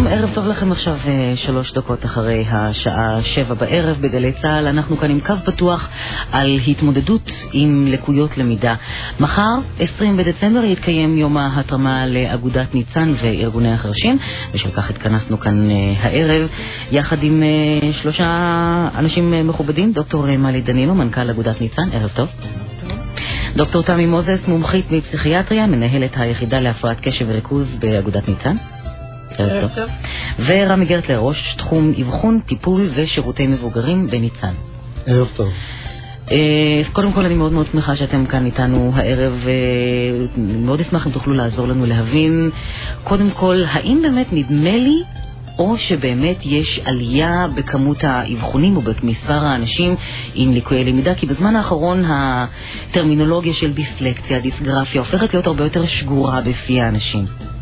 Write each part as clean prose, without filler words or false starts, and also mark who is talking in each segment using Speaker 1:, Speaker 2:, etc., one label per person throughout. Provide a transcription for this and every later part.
Speaker 1: שלום, ערב טוב לכם. עכשיו 3 דקות אחרי השעה 7 בערב בגלי צהל. אנחנו כאן עם קו פתוח על התמודדות עם לקויות למידה. מחר 20 בדצמבר יתקיים יום ההתרמה לאגודת ניצן וארגוני החרשים, בשל כך התכנסנו כאן הערב יחד עם 3 אנשים מכובדים. דוקטור מלי דנינו, מנכ"ל אגודת ניצן, ערב טוב. דוקטור תמי מוזס, מומחית בפסיכיאטריה, מנהלת היחידה להפרעת קשב וריכוז באגודת ניצן, ערב טוב. ורמי גרטלר, ראש תחום אבחון, טיפול ושירותי מבוגרים בניצן,
Speaker 2: ערב טוב.
Speaker 1: קודם כל אני מאוד מאוד שמחה שאתם כאן איתנו הערב. מאוד אשמח אם תוכלו לעזור לנו להבין קודם כל האם באמת נדמה לי או שבאמת יש עלייה בכמות האבחונים ובמספר האנשים עם ליקויי למידה, כי בזמן האחרון הטרמינולוגיה של דיסלקציה, דיסגרפיה הופכת להיות הרבה יותר שגורה בפי האנשים.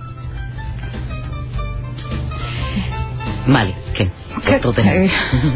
Speaker 1: מלי, כן, דוקטור דנינו.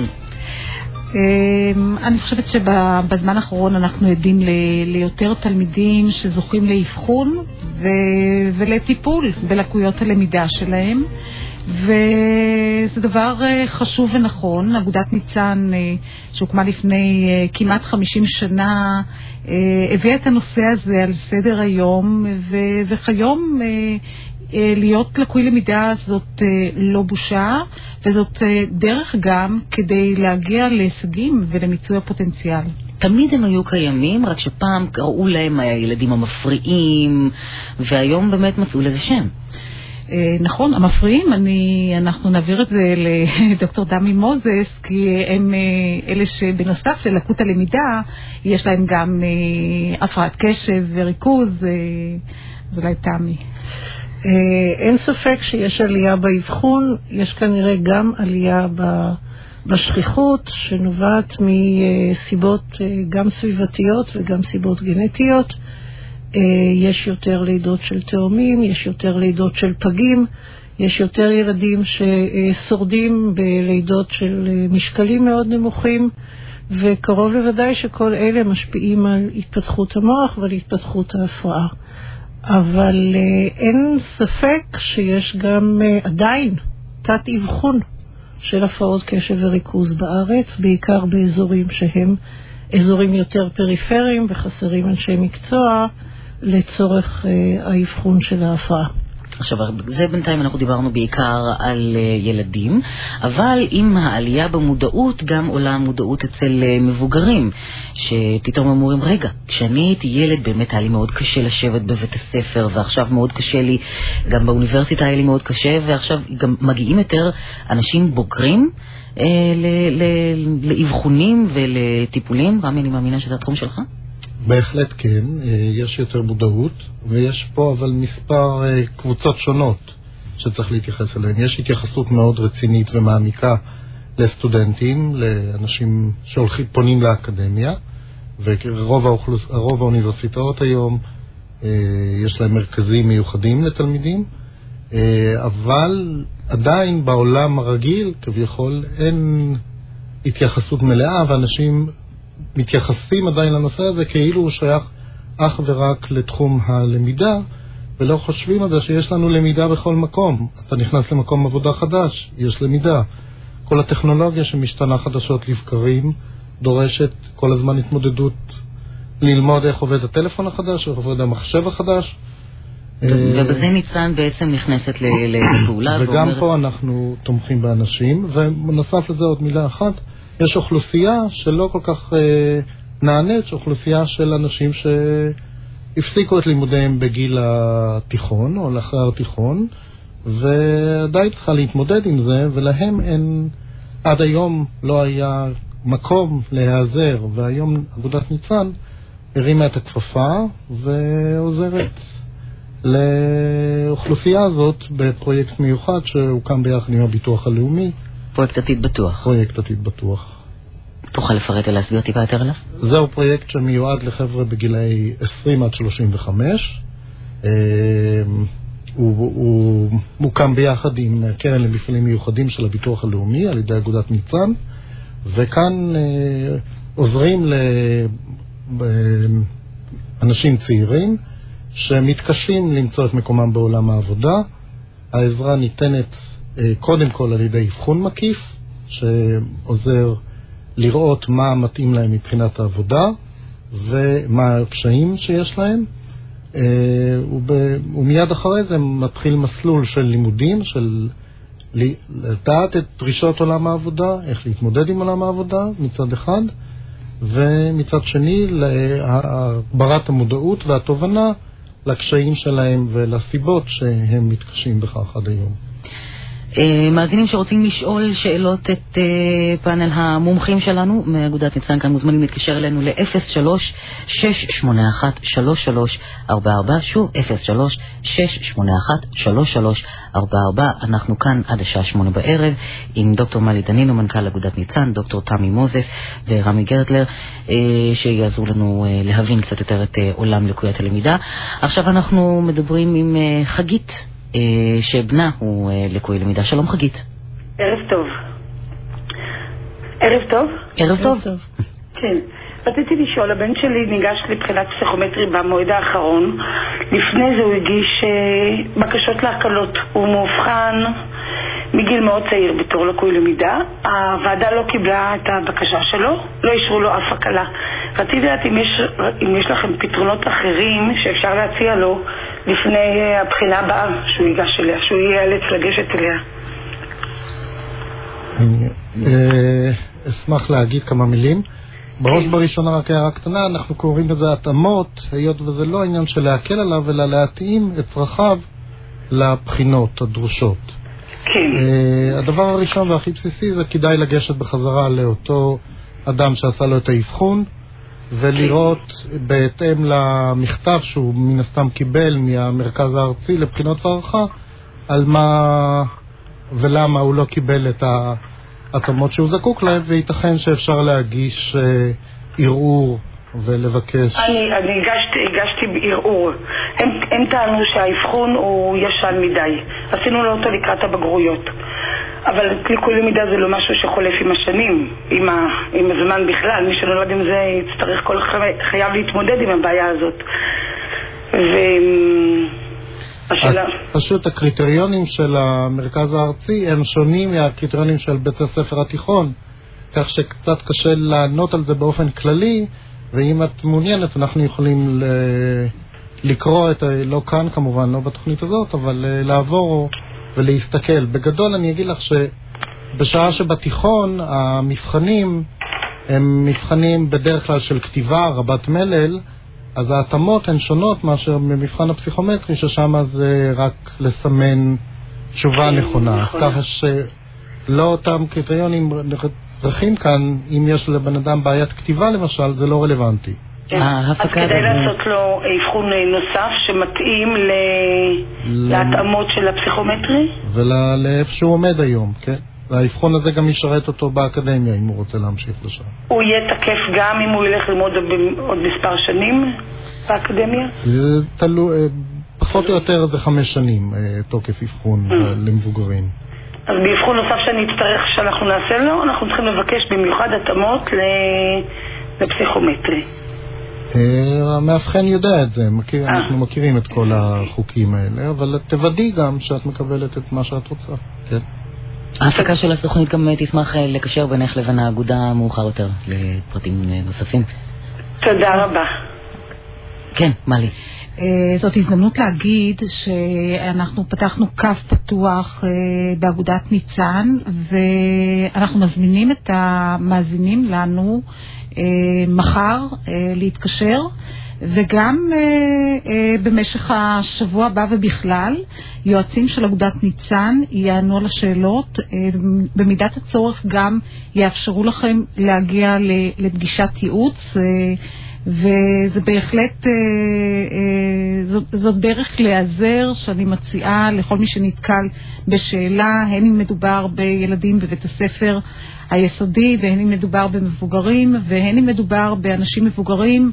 Speaker 3: אני חושבת שבזמן האחרון אנחנו עדים ליותר תלמידים שזוכים לאבחון ולטיפול בלקויות הלמידה שלהם, וזה דבר חשוב ונכון. אגודת ניצן שהוקמה לפני כמעט 50 שנה הביאה את הנושא הזה על סדר היום, וכיום להיות לקוי למידה זאת לא בושה, וזאת דרך גם כדי להגיע להישגים ולמיצוי הפוטנציאל.
Speaker 1: תמיד הם היו קיימים, רק שפעם קראו להם הילדים המפריעים, והיום באמת מצאו לזה שם.
Speaker 3: נכון, המפריעים, אנחנו נעביר את זה לדוקטור תמי מוזס, כי הם אלה שבנוסף ללקות הלמידה, יש להם גם הפרעת קשב וריכוז. אז אולי תמי.
Speaker 4: אין ספק שיש עלייה באבחון, יש כנראה גם עלייה בשכיחות, שנובעת מסיבות גם סביבתיות וגם סיבות גנטיות. יש יותר לידות של תאומים, יש יותר לידות של פגים, יש יותר ילדים ששורדים בלידות של משקלים מאוד נמוכים, וקרוב לוודאי שכל אלה משפיעים על התפתחות המוח ועל התפתחות ההפרעה. אבל אין ספק שיש גם עדיין תת אבחון של הפרעות קשב וריכוז בארץ, בעיקר באזורים שהם אזורים יותר פריפריים וחסרים אנשי מקצוע לצורך האבחון של ההפרעה.
Speaker 1: עכשיו, זה בינתיים אנחנו דיברנו בעיקר על ילדים, אבל עם העלייה במודעות גם עולה המודעות אצל מבוגרים, שפתאום אמורים, רגע, כשאני הייתי ילד באמת היה לי מאוד קשה לשבת בבית הספר, ועכשיו מאוד קשה לי, גם באוניברסיטה היה לי מאוד קשה, ועכשיו גם מגיעים יותר אנשים בוגרים לאבחונים ולטיפולים. רמי, אני מאמינה שזה התחום שלך?
Speaker 2: בהחלט כן, יש יותר מודעות, ויש פה אבל מספר קבוצות שונות שצריך להתייחס אליהן. יש התייחסות מאוד רצינית ומעמיקה לסטודנטים, לאנשים שהולכים פונים לאקדמיה, ורוב האוניברסיטאות היום יש להם מרכזים מיוחדים לתלמידים, אבל עדיין בעולם הרגיל כביכול אין התייחסות מלאה, ואנשים מתייחסים עדיין לנושא הזה כאילו הוא שייך אך ורק לתחום הלמידה, ולא חושבים על זה שיש לנו למידה בכל מקום. אתה נכנס למקום עבודה חדש, יש למידה. כל הטכנולוגיה שמשתנה חדשות לבקרים דורשת כל הזמן התמודדות, ללמוד איך עובד הטלפון החדש, איך עובד המחשב החדש.
Speaker 1: ובזה ניצן בעצם נכנסת לפעולה.
Speaker 2: וגם פה אנחנו תומכים באנשים, ונוסף לזה עוד מילה אחת, יש אוכלוסייה שלא כל כך נענית, אוכלוסייה של אנשים שהפסיקו את לימודיהם בגיל התיכון או לאחר התיכון, ועדיין צריכה להתמודד עם זה, ולהם אין, עד היום לא היה מקום להיעזר, והיום אגודת ניצן הרימה את הכפפה ועוזרת לאוכלוסייה הזאת בפרויקט מיוחד שהוקם ביחד עם הביטוח הלאומי.
Speaker 1: פרויקט עתיד בטוח.
Speaker 2: פרויקט עתיד בטוח.
Speaker 1: תוכל לפרט ולהסביר טיפה יותר עליו?
Speaker 2: זהו פרויקט שמיועד לחבר'ה בגילאי 20 עד 35. הוא מוקם ביחד עם קרן למפעלים מיוחדים של הביטוח הלאומי על ידי אגודת ניצן, וכאן עוזרים לאנשים צעירים שמתקשים למצוא את מקומם בעולם העבודה. העזרה ניתנת קודם כל על ידי אבחון מקיף, שעוזר לראות מה מתאים להם מבחינת העבודה, ומה הקשיים שיש להם. ומיד אחרי זה מתחיל מסלול של לימודים, של לדעת את דרישות עולם העבודה, איך להתמודד עם עולם העבודה מצד אחד, ומצד שני להגברת המודעות והתובנה לקשיים שלהם ולסיבות שהם מתקשים בכך עד היום.
Speaker 1: מאזינים שרוצים לשאול שאלות את פאנל המומחים שלנו מאגודת ניצן כאן מוזמנים להתקשר אלינו ל-03-681-3344, שוב 03-681-3344. אנחנו כאן עד השעה 8 בערב עם דוקטור מלי דנינו, מנכ"ל אגודת ניצן, דוקטור תמי מוזס ורמי גרטלר, שיעזרו לנו להבין קצת יותר את עולם לקוית הלמידה. עכשיו אנחנו מדברים עם חגית, שבנה הוא לקוי למידה. שלום חגית.
Speaker 5: ערב טוב. ערב טוב?
Speaker 1: ערב טוב.
Speaker 5: כן. רציתי לשאול, הבן שלי ניגש לבחינת פסיכומטרי במועד האחרון. לפני זה הוא הגיש בקשות להקלות. הוא מאובחן מגיל מאוד צעיר בתור לקוי למידה. הוועדה לא קיבלה את הבקשה שלו, לא אישרו לו אף הקלה. רציתי לדעת אם יש לכם פתרונות אחרים שאפשר להציע לו לפני הבחינה הבאה שהוא ייגש אליה, שהוא ייאלץ לגשת אליה.
Speaker 2: אני אשמח להגיד כמה מילים. בראש בראשונה רק הערה קטנה, אנחנו קוראים לזה התאמות, היות וזה לא עניין של להקל עליו, אלא להתאים את צרכיו לבחינות הדרושות.
Speaker 5: כן.
Speaker 2: הדבר הראשון והכי בסיסי זה כדאי לגשת בחזרה לאותו אדם שעשה לו את האבחון, ולראות בהתאם למכתב שהוא מן הסתם קיבל מהמרכז הארצי לבחינות והערכה, על מה ולמה הוא לא קיבל את ההתאמות שהוא זקוק להם, וייתכן שאפשר להגיש ערעור ולבקש.
Speaker 5: אני הגשתי בערעור. הם טענו שהאבחון הוא ישן מדי. עשינו לו אותו לקראת הבגרויות. אבל לקוי למידה זה לא משהו שחולף עם השנים, עם הזמן בכלל. מי שנולד עם זה יצטרך כל חייו להתמודד עם הבעיה הזאת. והשאלה...
Speaker 2: פשוט הקריטריונים של המרכז הארצי הם שונים מהקריטריונים של בית הספר התיכון, כך שקצת קשה לענות על זה באופן כללי, ואם את מעוניינת אנחנו יכולים לקרוא את, לא כאן כמובן, לא בתוכנית הזאת, אבל לעבור ולהסתכל. בגדול אני אגיד לך שבשעה שבתיכון המבחנים הם מבחנים בדרך כלל של כתיבה רבת מלל, אז ההתאמות הן שונות מאשר במבחן הפסיכומטרי, ששם זה רק לסמן תשובה נכונה. ככה שלא אותם קריטריונים צריכים כאן, אם יש לבן אדם בעיית כתיבה למשל, זה לא רלוונטי.
Speaker 5: אז כדאי לעשות לו אבחון נוסף שמתאים להתאמות של הפסיכומטרי?
Speaker 2: ולאיפה שהוא עומד היום, כן. והאבחון הזה גם ישרת אותו באקדמיה, אם הוא רוצה להמשיך לשם.
Speaker 5: הוא יהיה תקף גם אם הוא ילך ללמוד עוד מספר שנים באקדמיה?
Speaker 2: פחות או יותר זה 5 שנים תוקף אבחון למבוגרים.
Speaker 5: אז באבחון נוסף שאנחנו נעשה לו, אנחנו צריכים לבקש במיוחד התאמות לפסיכומטרי.
Speaker 2: המאבחן יודע את זה, אנחנו מכירים את כל החוקים האלה, אבל תוודאי גם שאת מקבלת את מה שאת רוצה, כן?
Speaker 1: ההפקה של הסוכנית גם תשמח לקשר בינך לבין האגודה מאוחר יותר לפרטים נוספים.
Speaker 5: תודה רבה.
Speaker 1: כן, מלי.
Speaker 3: זאת הזדמנות להגיד שאנחנו פתחנו קו פתוח באגודת ניצן, ואנחנו מזמינים את המאזינים לנו מחר להתקשר, וגם במשך השבוע הבא ובכלל יועצים של אגודת ניצן יענו על השאלות, במידת הצורך גם יאפשרו לכם להגיע לפגישת ייעוץ, וזה בהחלט, זאת דרך להיעזר שאני מציעה לכל מי שנתקל בשאלה, הן אם מדובר בילדים בבית הספר היסודי, והן אם מדובר במבוגרים, והן אם מדובר באנשים מבוגרים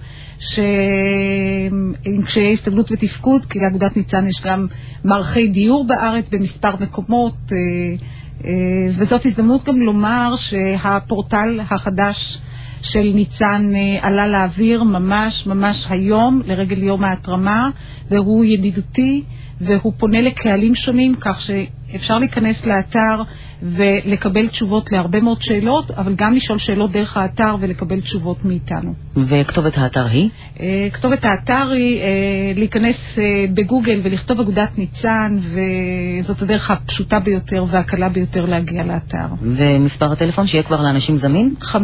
Speaker 3: עם קשיי הסתגלות ותפקוד, כי לאגודת ניצן יש גם מערכי דיור בארץ במספר מקומות, וזאת הזדמנות גם לומר שהפורטל החדש של ניצן עלה לאוויר ממש היום לרגל יום ההתרמה, והוא ידידותי והוא פונה לקהלים שונים, כך שאפשר להיכנס לאתר ולקבל תשובות להרבה מאוד שאלות, אבל גם לשאול שאלות דרך האתר ולקבל תשובות מאיתנו.
Speaker 1: וכתובת האתר היא?
Speaker 3: כתובת האתר היא להיכנס בגוגל ולכתוב אגודת ניצן, וזאת הדרך הפשוטה ביותר והקלה ביותר להגיע לאתר.
Speaker 1: ומספר הטלפון שיהיה כבר לאנשים זמין?
Speaker 3: 03-537-2270.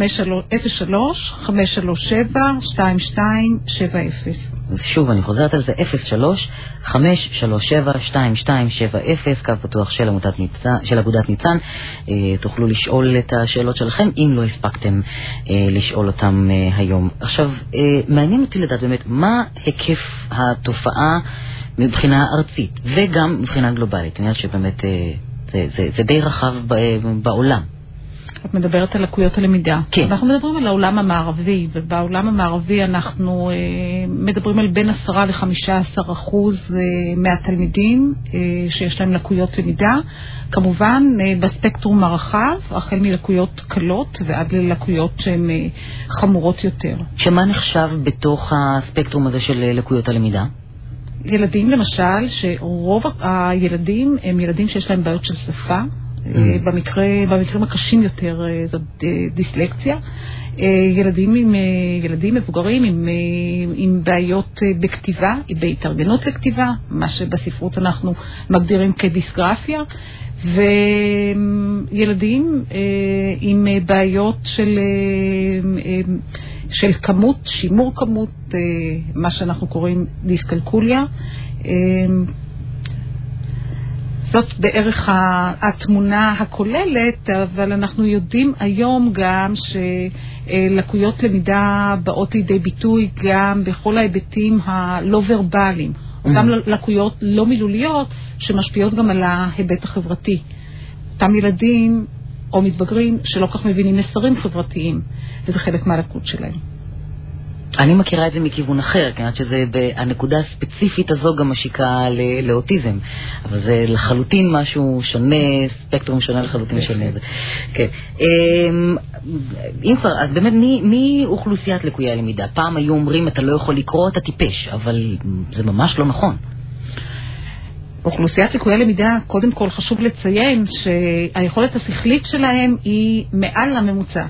Speaker 1: שוב, אני חוזרת על זה, 03-537-2270, קו פתוח של אגודת ניצן. תוכלו לשאול את השאלות שלכם, אם לא הספקתם לשאול אותם היום. עכשיו, מעניין אותי לדעת באמת, מה היקף התופעה מבחינה ארצית, וגם מבחינה גלובלית? אני יודעת שבאמת זה די רחב בעולם.
Speaker 3: את מדברת על לקויות הלמידה.
Speaker 1: כן.
Speaker 3: אנחנו מדברים על העולם המערבי, ובעולם המערבי אנחנו מדברים על בין 10% ל-15% מהתלמידים שיש להם לקויות למידה. כמובן, בספקטרום הרחב, החל מלקויות קלות ועד ללקויות שהן חמורות יותר.
Speaker 1: שמה נחשב בתוך הספקטרום הזה של לקויות הלמידה?
Speaker 3: ילדים למשל, שרוב הילדים הם ילדים שיש להם בעיות של שפה, במקרים הקשים יותר זאת דיסלקציה. ילדים מבוגרים עם בעיות בכתיבה, בהתארגנות לכתיבה, מה שבספרות אנחנו מגדירים כדיסגרפיה, וילדים עם בעיות של כמות, שימור כמות, מה שאנחנו קוראים דיסקלקוליה. זאת בערך התמונה הכוללת, אבל אנחנו יודעים היום גם שלקויות למידה באות לידי ביטוי גם בכל ההיבטים הלא ורבליים, או גם לקויות לא מילוליות שמשפיעות גם על ההיבט החברתי. אותם ילדים או מתבגרים שלא כך מבינים מסרים חברתיים, וזה חלק מהלקות שלהם.
Speaker 1: אני מכירה את זה מכיוון אחר, כנת שזה הנקודה הספציפית הזו גם משיקה לאוטיזם, אבל זה לחלוטין משהו שונה, ספקטרום שונה לחלוטין שונה. כן. אם כבר, אז באמת מי אוכלוסיית לקויי הלמידה? פעם היו אומרים אתה לא יכול לקרוא, אתה טיפש, אבל זה ממש לא נכון.
Speaker 3: אוכלוסיית לקויי למידה, קודם כל חשוב לציין שהיכולת השכלית שלהם היא מעל הממוצע.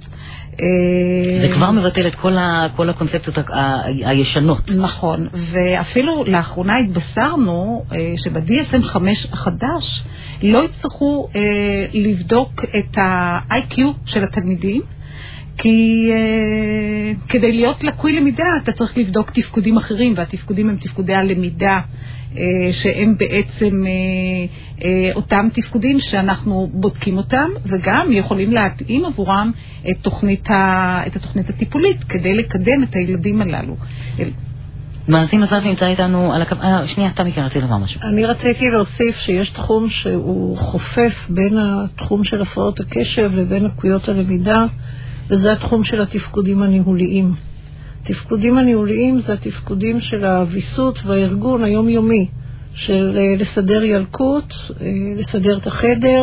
Speaker 1: זה כבר מבטל את כל הקונספציות הישנות.
Speaker 3: נכון, ואפילו לאחרונה התבשרנו שב-DSM-5 החדש לא יצטרכו לבדוק את ה-IQ של התלמידים, כי כדי להיות לקוי למידה אתה צריך לבדוק תפקודים אחרים, והתפקודים הם תפקודי הלמידה, שהם בעצם אותם תפקודים שאנחנו בודקים אותם, וגם יכולים להתאים עבורם את התוכנית הטיפולית כדי לקדם את הילדים הללו.
Speaker 1: מעשים נוסף נמצא איתנו על הקו... שנייה, אתה מכן רצית לומר משהו.
Speaker 4: אני רציתי להוסיף שיש תחום שהוא חופף בין התחום של הפרעות הקשב לבין לקויות הלמידה, וזה התחום של התפקודים הניהוליים. התפקודים הניהוליים זה התפקודים של הוויסות והארגון היומיומי, של לסדר ילקוט, לסדר את החדר,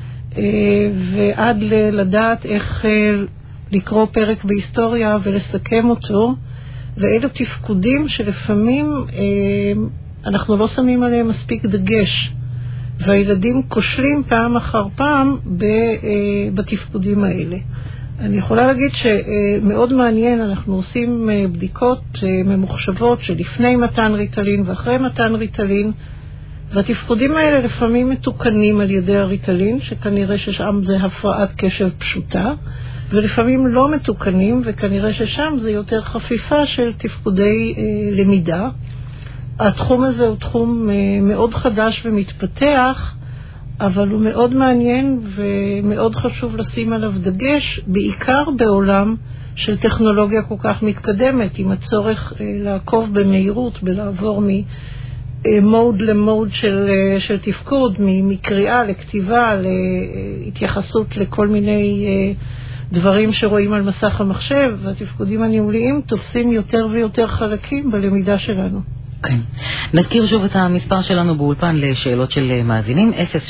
Speaker 4: ועד לדעת איך לקרוא פרק בהיסטוריה ולסכם אותו, ואלו תפקודים שלפעמים אנחנו לא שמים עליהם מספיק דגש, והילדים כושלים פעם אחר פעם בתפקודים האלה. אני יכולה להגיד שמאוד מעניין, אנחנו עושים בדיקות ממוחשבות שלפני מתן ריטלין ואחרי מתן ריטלין, והתפקודים האלה לפעמים מתוקנים על ידי הריטלין, שכנראה ששם זה הפרעת קשב פשוטה, ולפעמים לא מתוקנים, וכנראה ששם זה יותר חפיפה של תפקודי למידה. התחום הזה הוא תחום מאוד חדש ומתפתח, אבל הוא מאוד מעניין ומאוד חשוב לשים עליו דגש, בעיקר בעולם של טכנולוגיה כל כך מתקדמת, עם הצורך לעקוב במהירות, בלעבור ממוד למוד של תפקוד, מקריאה לכתיבה, להתייחסות לכל מיני דברים שרואים על מסך המחשב, והתפקודים הניהוליים תופסים יותר ויותר חלקים בלמידה שלנו.
Speaker 1: כן. נזכיר שוב את המספר שלנו באולפן לשאלות של מאזינים,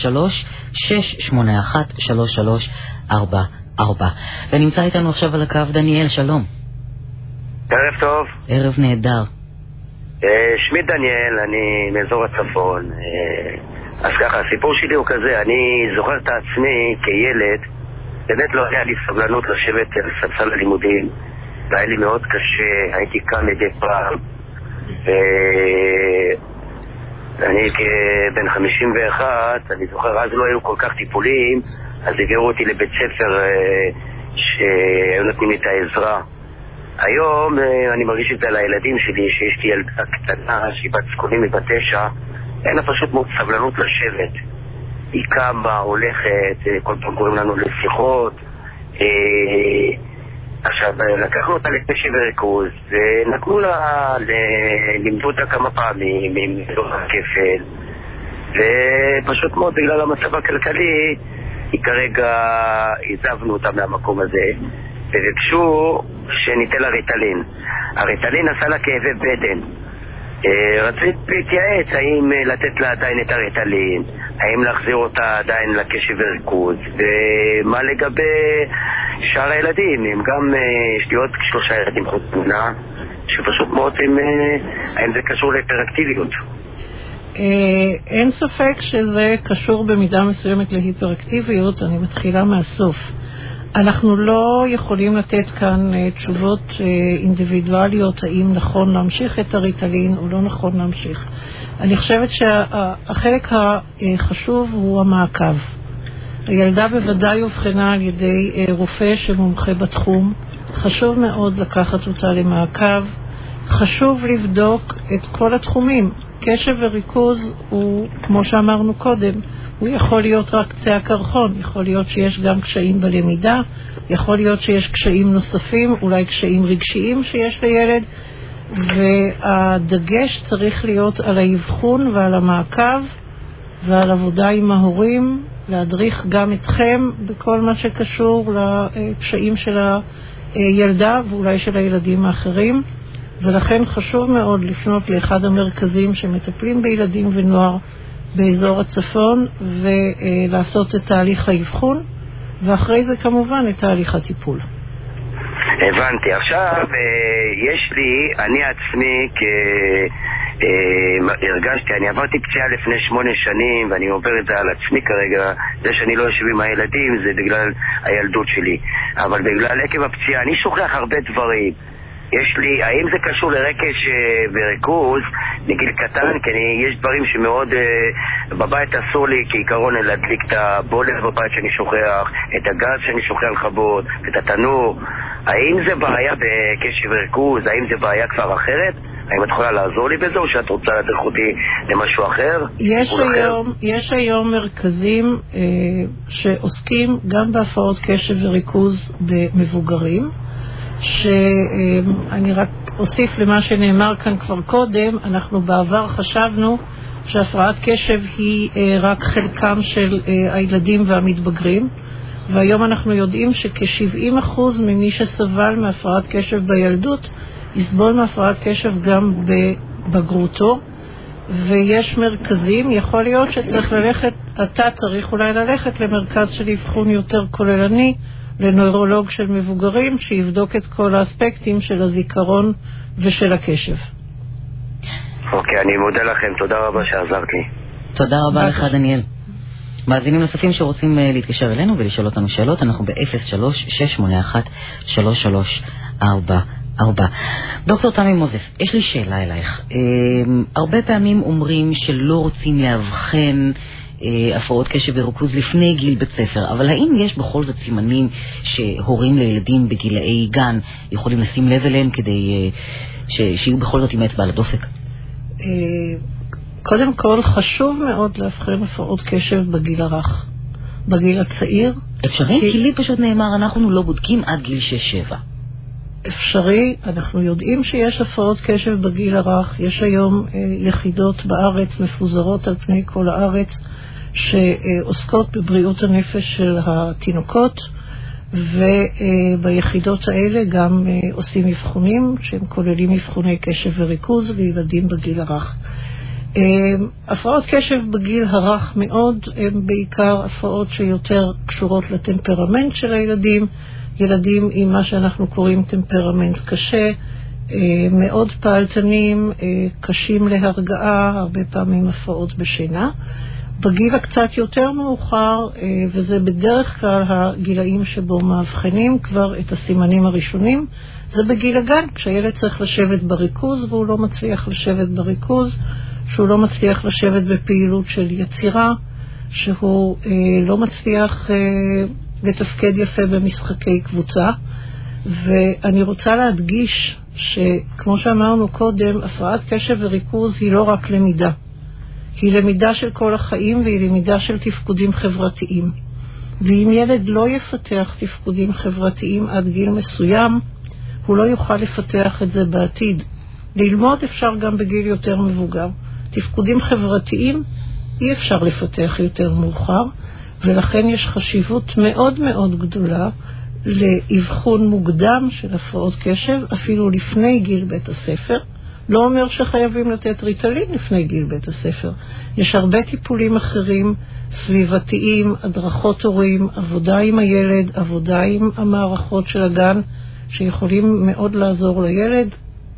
Speaker 1: 03-681-3344. ונמצא איתנו עכשיו על הקו דניאל, שלום.
Speaker 6: ערב טוב.
Speaker 1: ערב נהדר.
Speaker 6: שמי דניאל, אני מאזור הצפון. אז ככה, הסיפור שלי הוא כזה, אני זוכר את עצמי כילד, באמת לא היה לי סבלנות לשבת על ספסל הלימודים, והיה לי מאוד קשה, הייתי קם מדי פעם, ואני כבן 51, אני זוכר, אז לא היו כל כך טיפולים, אז העבירו אותי לבית ספר שהיו נותנים לי את העזרה. היום אני מרגיש את זה על הילדים שלי, שיש לי ילדה קטנה שהיא בת 89, אין לה פשוט מאוד סבלנות לשבת. היא קמה, הולכת, כל פעם קוראים לנו לשיחות. עכשיו, לקחנו אותה לקשב וריכוז, ונתנו לה, לימדו אותה כמה פעמים עם הכפל, ופשוט מאוד בגלל המצב הכלכלי, היא כרגע עזבנו אותה מהמקום הזה, וביקשו שניתן לה ריטלין. הריטלין עשה לה כאבי בטן. רציתי להתייעץ האם לתת לה עדיין את הריטלין, האם להחזיר אותה עדיין לקשב וריכוז, ומה לגבי שאר הילדים. הם גם, יש לי עוד 3 ילדים חוץ ממנה, שפשוט מאוד האם זה קשור להיפראקטיביות.
Speaker 4: אין ספק שזה קשור במידה מסוימת להיפראקטיביות. אני מתחילה מהסוף. אנחנו לא יכולים לתת כאן תשובות אינדיבידואליות, האם נכון להמשיך את הריטלין או לא נכון להמשיך. אני חושבת שהחלק החשוב הוא המעקב. הילדה בוודאי הובחנה על ידי רופא שמומחה בתחום. חשוב מאוד לקחת אותה למעקב. חשוב לבדוק את כל התחומים. קשב וריכוז הוא, כמו שאמרנו קודם, הוא יכול להיות רק קצה הקרחון. יכול להיות שיש גם קשיים בלמידה, יכול להיות שיש קשיים נוספים, אולי קשיים רגשיים שיש לילד, והדגש צריך להיות על האבחון ועל המעקב ועל עבודה עם ההורים, להדריך גם אתכם בכל מה שקשור לקשיים של הילדה ואולי של הילדים האחרים. ולכן חשוב מאוד לפנות לאחד המרכזים שמטפלים בילדים ונוער באזור הצפון ולעשות את תהליך האבחון, ואחרי זה כמובן את תהליך הטיפול.
Speaker 6: הבנתי. עכשיו יש לי, אני עצמי הרגשתי, אני עברתי פציעה לפני 8 שנים ואני עובר את זה על עצמי כרגע. זה שאני לא יושב עם הילדים זה בגלל הילדות שלי, אבל בגלל עקב הפציעה אני שוכח הרבה דברים. יש לי, האם זה קשור לרכש וריכוז מגיל קטן? כי יש דברים שמאוד בבית אסור לי כעיקרון להדליק את הבולר בבית שאני שוכח, את הגז שאני שוכח לכבות, את התנור. האם זה בעיה בקשב וריכוז? האם זה בעיה כבר אחרת? האם את יכולה לעזור לי בזה או שאת רוצה להדריך אותי למשהו אחר?
Speaker 4: יש היום מרכזים שעוסקים גם בהפרעות קשב וריכוז במבוגרים, שאני רק אוסיף למה שנאמר כאן כבר קודם. אנחנו בעבר חשבנו שהפרעת קשב היא רק חלקם של הילדים והמתבגרים, והיום אנחנו יודעים שכ-70% ממי שסבל מהפרעת קשב בילדות יסבול מהפרעת קשב גם בבגרותו, ויש מרכזים. יכול להיות שצריך ללכת, אתה צריך אולי ללכת למרכז של אבחון יותר כוללני, לנוירולוג של מבוגרים שיבדוק את כל האספקטים של הזיכרון ושל הקשב.
Speaker 6: אוקיי, אני מודה לכם, תודה רבה שעזרת לי.
Speaker 1: תודה רבה לך דניאל. מאזינים נוספים שרוצים להתקשר אלינו ולשאול אותנו שאלות, אנחנו ב-03-681-3344. דוקטור תמי מוזס, יש לי שאלה אלייך. הרבה פעמים אומרים שלא רוצים להבחן הפרעות קשב וריכוז לפני גיל בית ספר, אבל האם יש בכל זאת סימנים שהורים לילדים בגילאי גן יכולים לשים לב אליהם כדי שיהיו בכל זאת עם אצבע על הדופק?
Speaker 4: קודם כל חשוב מאוד להבחין הפרעות קשב בגיל הרך, בגיל הצעיר.
Speaker 1: אפשרי? כי לי פשוט נאמר אנחנו לא בודקים עד גיל 6-7.
Speaker 4: אפשרי, אנחנו יודעים שיש הפרעות קשב בגיל הרך. יש היום יחידות בארץ מפוזרות על פני כל הארץ שעוסקות בבריאות הנפש של התינוקות, וביחידות האלה גם עושים מבחונים שהם כוללים מבחוני קשב וריכוז לילדים בגיל הרך. הפרעות קשב בגיל הרך מאוד הם בעיקר הפרעות שיותר קשורות לטמפרמנט של הילדים, ילדים עם מה שאנחנו קוראים טמפרמנט קשה, מאוד פעלתנים, קשים להרגעה, הרבה פעמים הפרעות בשינה. בגיל הקצת יותר מאוחר, וזה בדרך כלל הגילאים שבו מאבחנים כבר את הסימנים הראשונים, זה בגיל הגן, כשהילד צריך לשבת בריכוז והוא לא מצליח לשבת בריכוז, שהוא לא מצליח לשבת בפעילות של יצירה, שהוא לא מצליח לתפקד יפה במשחקי קבוצה. ואני רוצה להדגיש שכמו שאמרנו קודם, הפרעת קשב וריכוז היא לא רק למידה. היא למידה של כל החיים והיא למידה של תפקודים חברתיים. ואם ילד לא יפתח תפקודים חברתיים עד גיל מסוים, הוא לא יוכל לפתח את זה בעתיד. ללמוד אפשר גם בגיל יותר מבוגר. תפקודים חברתיים אי אפשר לפתח יותר מאוחר, ולכן יש חשיבות מאוד מאוד גדולה לאבחון מוקדם של הפרעות קשב, אפילו לפני גיל בית הספר. לא אומר שחייבים לתת ריטלין לפני גיל בית הספר. יש הרבה טיפולים אחרים, סביבתיים, הדרכות הורים, עבודה עם הילד, עבודה עם המערכות של הגן, שיכולים מאוד לעזור לילד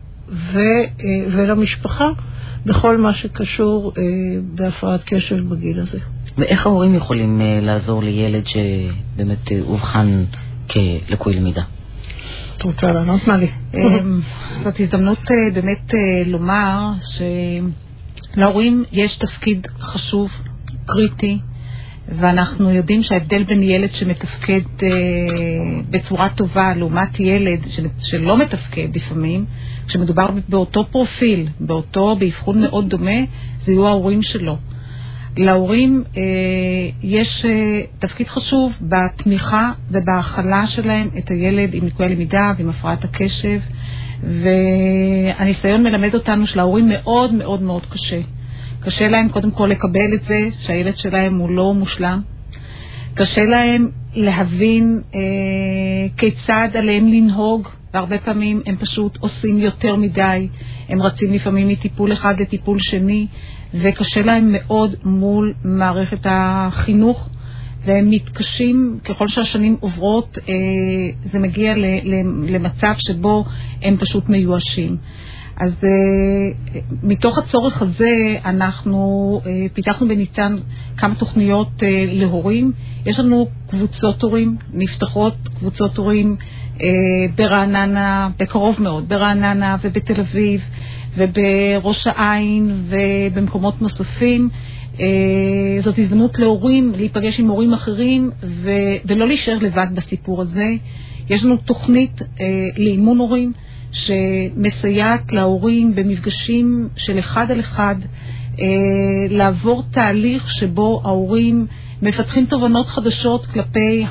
Speaker 4: ולמשפחה בכל מה שקשור בהפרעת קשב בגיל הזה.
Speaker 1: ואיך ההורים יכולים לעזור לילד שבאמת אובחן כלקוי למידה?
Speaker 4: את רוצה לענות מה לי?
Speaker 3: זאת הזדמנות באמת לומר שלהורים יש תפקיד חשוב, קריטי, ואנחנו יודעים שההבדל בין ילד שמתפקד בצורה טובה לעומת ילד שלא מתפקד לפעמים, כשמדובר באותו פרופיל, באבחון מאוד דומה, זה יהיו ההורים שלו. להורים יש תפקיד חשוב בתמיכה ובהכלה שלהם את הילד עם ליקוי הלמידה ועם הפרעת הקשב, והניסיון מלמד אותנו שלהורים מאוד מאוד מאוד קשה. קשה להם קודם כל לקבל את זה שהילד שלהם הוא לא מושלם. קשה להם להבין כיצד עליהם לנהוג, והרבה פעמים הם פשוט עושים יותר מדי. הם רצים לפעמים מטיפול אחד לטיפול שני, וקשה להם מאוד מול מערכת החינוך, והם מתקשים, ככל שהשנים עוברות, זה מגיע למצב שבו הם פשוט מיואשים. אז מתוך הצורך הזה אנחנו פיתחנו בניצן כמה תוכניות להורים. יש לנו קבוצות הורים, נפתחות קבוצות הורים ברעננה, בקרוב מאוד, ברעננה ובתל אביב ובראש העין ובמקומות נוספים. זאת הזדמנות להורים להיפגש עם הורים אחרים ולא להישאר לבד בסיפור הזה. יש לנו תוכנית לאימון הורים שמסייעת להורים במפגשים של אחד על אחד לעבור תהליך שבו ההורים מפתחים תובנות חדשות כלפי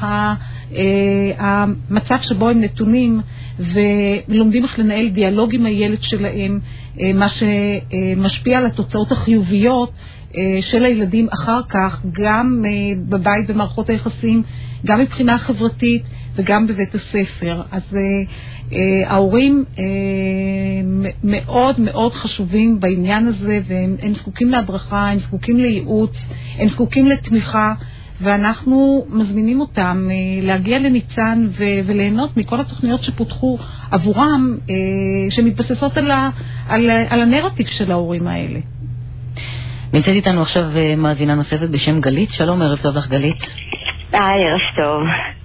Speaker 3: המצב שבו הם נתונים, ולומדים איך לנהל דיאלוג עם הילד שלהם, מה שמשפיע על התוצאות החיוביות של הילדים אחר כך, גם בבית במערכות היחסים, גם מבחינה חברתית וגם בבית הספר. אז ההורים מאוד מאוד חשובים בעניין הזה, והם זקוקים להדרכה, הם זקוקים לייעוץ, הם זקוקים לתמיכה, ואנחנו מזמינים אותם להגיע לניצן וליהנות מכל התוכניות שפותחו עבורם, שמתבססות על הנרטיב של ההורים האלה.
Speaker 1: נמצאת איתנו עכשיו מאזינה נוספת בשם גלית. שלום, ערב טוב לך גלית.
Speaker 7: ערב טוב.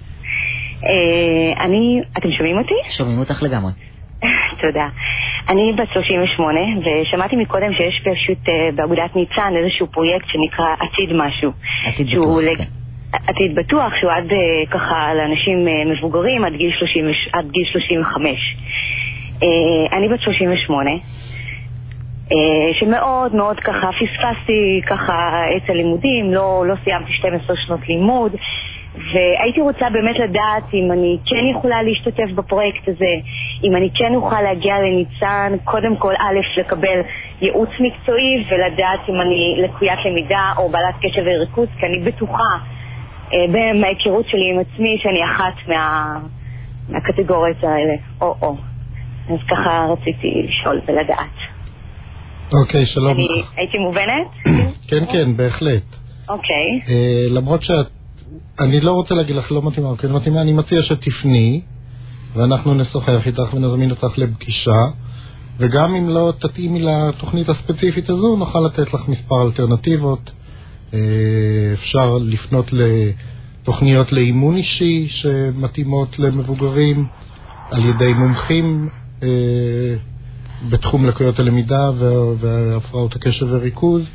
Speaker 7: אתם שומעים אותי?
Speaker 1: שומעים אותך לגמרי.
Speaker 7: תודה. אני בת 38, ושמעתי מקודם שיש פשוט באגודת ניצן איזשהו פרויקט שנקרא עתיד משהו.
Speaker 1: עתיד בטוח, כן.
Speaker 7: עתיד בטוח, שהוא עד ככה לאנשים מבוגרים עד גיל 35. אני בת 38, שמאוד מאוד ככה פספסתי ככה את הלימודים, לא סיימתי 12 שנות לימוד, והייתי רוצה באמת לדעת אם אני כן יכולה להשתתף בפרויקט הזה, אם אני כן אוכל להגיע לניצן, קודם כל א' לקבל ייעוץ מקצועי ולדעת אם אני לקוית למידה או בעלת קשב וריכוז, כי אני בטוחה מההיכרות שלי עם עצמי שאני אחת מהקטגוריות האלה, או. אז ככה רציתי לשאול ולדעת.
Speaker 2: אוקיי, שלום.
Speaker 7: הייתי מובנת?
Speaker 2: כן, בהחלט.
Speaker 7: אוקיי.
Speaker 2: למרות אני לא רוצה להגיד לך לא מתאימה, אני מציע שתפני ואנחנו נשוחח איתך ונזמין אותך לפגישה. וגם אם לא תתאימי לתוכנית הספציפית הזו, נוכל לתת לך מספר אלטרנטיבות. אפשר לפנות לתוכניות לאימון אישי שמתאימות למבוגרים על ידי מומחים בתחום לקויות הלמידה והפרעות הקשב וריכוז,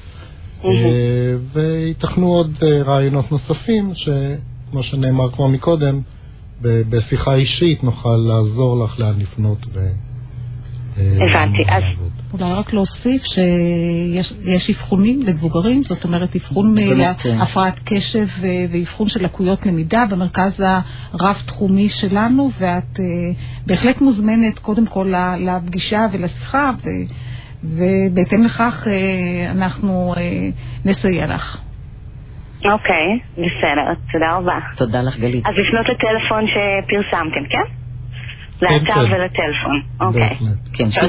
Speaker 2: ויתכנו עוד רעיונות נוספים שכמו שנאמר כבר מקודם, בשיחה אישית נוכל לעזור לך לאן לפנות.
Speaker 7: הבנתי. אז
Speaker 3: אולי רק להוסיף שיש אבחונים למבוגרים, זאת אומרת אבחון להפרעת קשב ואבחון של לקויות למידה במרכז הרב-תחומי שלנו, ואת בהחלט מוזמנת קודם כל לפגישה ולשיחה, ובהתאם לכך אנחנו נסייע לך.
Speaker 7: אוקיי, בסדר, תודה רבה.
Speaker 1: תודה לך גלית.
Speaker 7: אז לפנות לטלפון שפרסמתם, כן? לאתר ולטלפון, אוקיי.
Speaker 1: כן, שוב,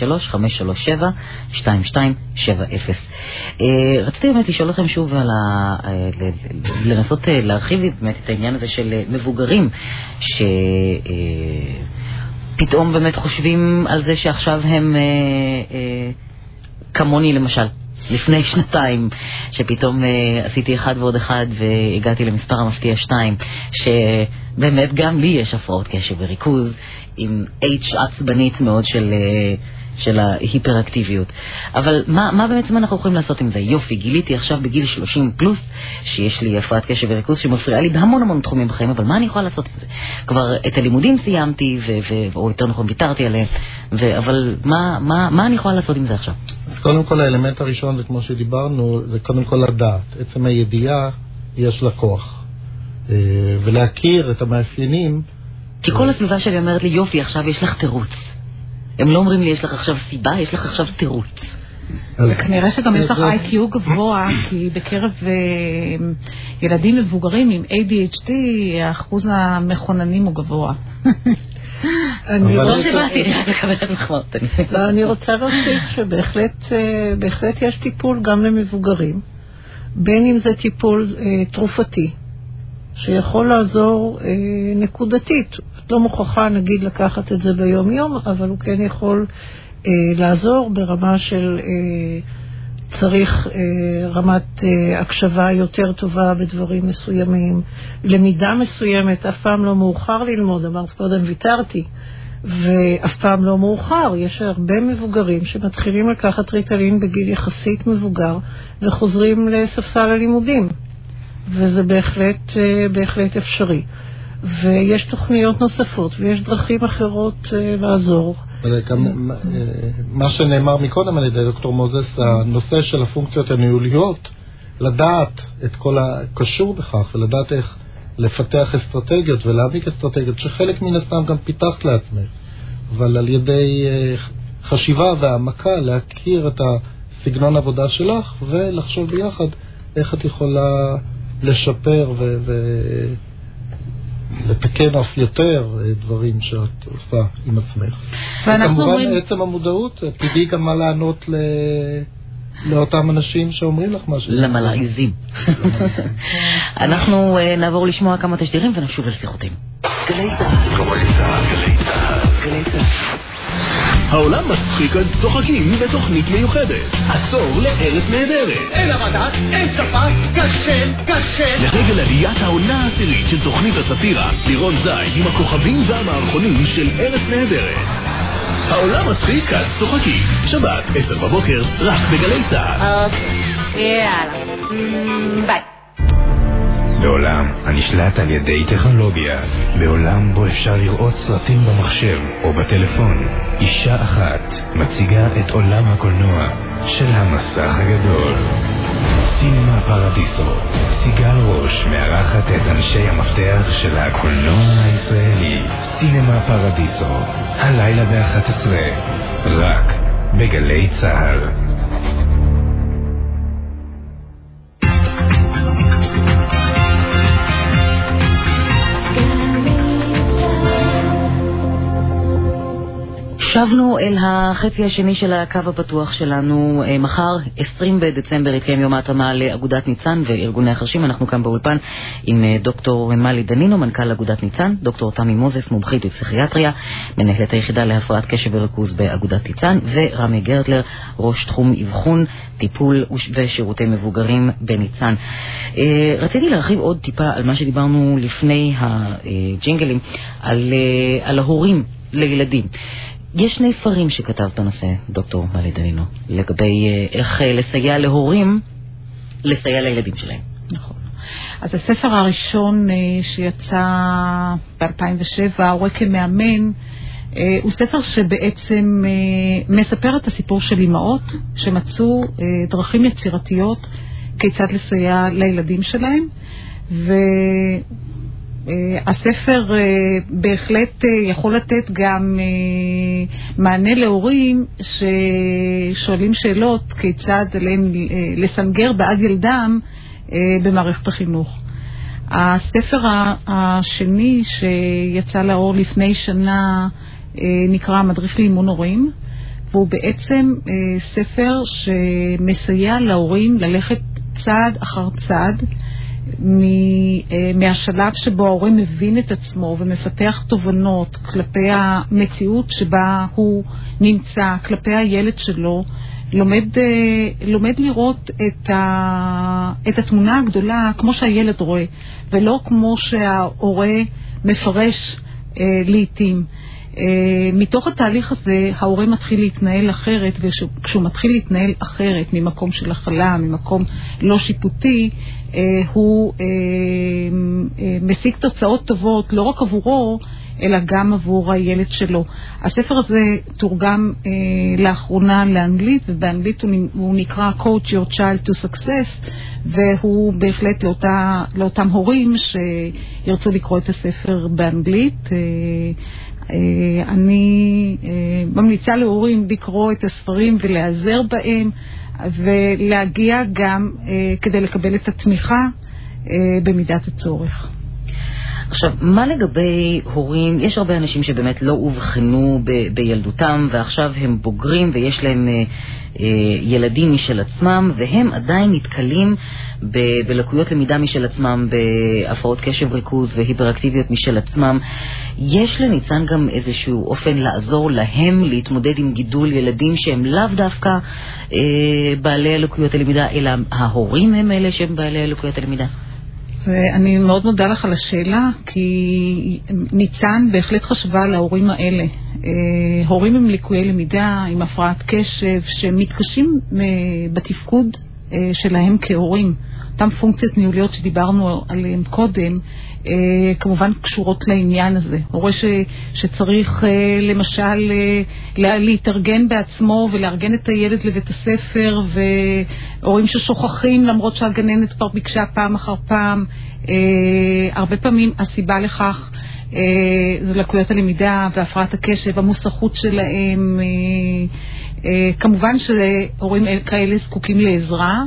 Speaker 1: 03-537-2270. רציתי באמת לשאול לכם שוב לנסות להרחיב באמת את העניין הזה של מבוגרים שפתאום באמת חושבים על זה שעכשיו הם כמוני למשל. לפני שנתיים, שפתאום עשיתי 1 ועוד 1 והגעתי למספר המפתיע 2, שבאמת גם לי יש הפרעות קשב וריכוז, עם H עצבנית מאוד של ההיפראקטיביות. אבל מה בעצם אנחנו יכולים לעשות עם זה? יופי, גיליתי עכשיו בגיל 30 פלוס, שיש לי הפרעת קשב וריכוז שמפריעה לי בהמון תחומים בחיים, אבל מה אני יכולה לעשות עם זה? כבר את הלימודים סיימתי, או יותר נכון ויתרתי עליהם, אבל מה אני יכולה לעשות עם זה עכשיו?
Speaker 2: קודם כל האלמנט הראשון, וכמו שדיברנו, זה קודם כל לדעת. עצם הידיעה יש לה כוח. ולהכיר את המאפיינים.
Speaker 1: כי כל הסביבה שלי אומרת לי, יופי, עכשיו יש לך תירוץ. הם לא אומרים לי, יש לך עכשיו סיבה, יש לך עכשיו תירוץ.
Speaker 3: וכנראה שגם יש לך IQ גבוה, כי בקרב ילדים מבוגרים עם ADHD, אחוז המכוננים הוא גבוה.
Speaker 4: אני רוצה להוסיף שבהחלט יש טיפול גם למבוגרים, בין אם זה טיפול תרופתי שיכול לעזור נקודתית. את לא מוכרחה נגיד לקחת את זה ביום יום, אבל הוא כן יכול לעזור ברמה של צריך רמת הקשבה יותר טובה בדברים מסוימים, למידה מסוימת. אף פעם לא מאוחר ללמוד, אמרת קודם ויתרתי, ואף פעם לא מאוחר. יש הרבה מבוגרים שמתחילים לקחת ריטלין בגיל יחסית מבוגר וחוזרים לספסל הלימודים, וזה בהחלט אפשרי. ויש תוכניות נוספות ויש דרכים אחרות לעזור.
Speaker 2: מה שנאמר מקודם על ידי דוקטור מוזס, הנושא של הפונקציות הניהוליות, לדעת את כל הקשור בכך ולדעת איך לפתח אסטרטגיות ולהעמיק אסטרטגיות שחלק מן הסתם גם פיתחת לעצמך, אבל על ידי חשיבה והעמקה להכיר את הסגנון העבודה שלך ולחשוב ביחד איך את יכולה לשפר לתקן אף יותר דברים שאת עושה עם עצמך. וכמובן עצם המודעות, תדעי גם מה לענות לאותם אנשים שאומרים לך משהו.
Speaker 1: למלעיזים. אנחנו נעבור לשמוע כמה תשדירים ונשוב לשיחותים. גלי צהל. גלי צהל.
Speaker 8: העולם מצחיק אז צוחקים בתוכנית מיוחדת. עשור לארץ נהדרת.
Speaker 9: אין עבדת, אין ספק, קשה.
Speaker 8: לרגל עליית העונה העשירית של תוכנית הסאטירה, לירון זי עם הכוכבים והמערכונים של ארץ נהדרת. העולם מצחיק אז צוחקים. שבת, 10 בבוקר, רק בגלי צהל.
Speaker 7: אוקיי, יאללה. ביי.
Speaker 10: בעולם הנשלט על ידי טכנולוגיה, בעולם בו אפשר לראות סרטים במחשב או בטלפון, אישה אחת מציגה את עולם הקולנוע של המסך הגדול. סינמה פרדיסו. סיגל ראש מארחת את אנשי המפתח של הקולנוע הישראלי. סינמה פרדיסו, הלילה ב-11, רק בגלי צהל.
Speaker 1: שבנו אל החצי השני של הקו הפתוח שלנו. מחר, 20 בדצמבר, יתקיים יום ההתאמה לאגודת ניצן וארגוני החרשים. אנחנו כאן באולפן עם דוקטור מלי דנינו, מנכ"ל אגודת ניצן, דוקטור תמי מוזס, מומחית בפסיכיאטריה, מנהלת היחידה להפרעת קשב וריכוז באגודת ניצן, ורמי גרטלר, ראש תחום אבחון, טיפול ושירותי מבוגרים בניצן. רציתי להרחיב עוד טיפה על מה שדיברנו לפני הג'ינגלים, על ההורים לילדים. יש שני ספרים שכתבת בנושא, דוקטור מלי דנינו, לגבי איך לסייע להורים לסייע לילדים שלהם.
Speaker 3: נכון. אז הספר הראשון שיצא ב-2007, הורה כמאמן, הוא ספר שבעצם מספר את הסיפור של אמהות שמצאו דרכים יצירתיות כיצד לסייע לילדים שלהם, הספר בהחלט יכול לתת גם מענה להורים ששואלים שאלות כיצד עליהם לסנגר בעד ילדם במערכת החינוך. הספר השני שיצא לאור לפני שנה נקרא מדריך לאימון הורים, והוא בעצם ספר שמסייע להורים ללכת צעד אחר צעד מהשלב שבו ההורה מבין את עצמו ומפתח תובנות כלפי המציאות שבה הוא נמצא, כלפי הילד שלו, לומד לראות את התמונה הגדולה כמו שהילד רואה, ולא כמו שההורה מפרש לעתים. מתוך התהליך הזה ההורה מתחיל להתנהל אחרת, וכשהוא מתחיל להתנהל אחרת ממקום של הכלה, ממקום לא שיפוטי, הוא משיג תוצאות טובות לא רק עבורו אלא גם עבור הילד שלו. הספר הזה תורגם לאחרונה לאנגלית, ובאנגלית הוא נקרא Coach Your Child to Success, והוא בהחלט לאותם הורים שירצו לקרוא את הספר באנגלית. אני ממליצה להורים לקרוא את הספרים ולהיעזר בהם, ולהגיע גם כדי לקבל את התמיכה במידת הצורך.
Speaker 1: עכשיו, מה לגבי הורים? יש הרבה אנשים שבאמת לא הובחנו בילדותם ועכשיו הם בוגרים ויש להם ילדים משל עצמם, והם עדיין נתקלים בלקויות למידה משל עצמם, בהפרעות קשב ריכוז והיפראקטיביות משל עצמם. יש לניצן גם איזשהו אופן לעזור להם להתמודד עם גידול ילדים שהם לאו דווקא בעלי לקויות הלמידה, אלא ההורים הם אלה שהם בעלי לקויות הלמידה?
Speaker 3: אני מאוד מודה לך על השאלה, כי ניצן בהחלט חשבה על ההורים האלה. הורים עם לקויי למידה, עם הפרעת קשב, שמתקשים בתפקוד שלהם כהורים. אותם פונקציות ניהוליות שדיברנו עליהן קודם, כמובן קשורות לעניין הזה. הורה שצריך למשל להתארגן בעצמו ולארגן את הילד לבית הספר, והורים ששוכחים למרות שהגננת כבר ביקשה פעם אחר פעם. הרבה פעמים הסיבה לכך זה לקויות הלמידה והפרעת הקשב, המוסכות שלהם. כמובן שהורים כאלה זקוקים לעזרה,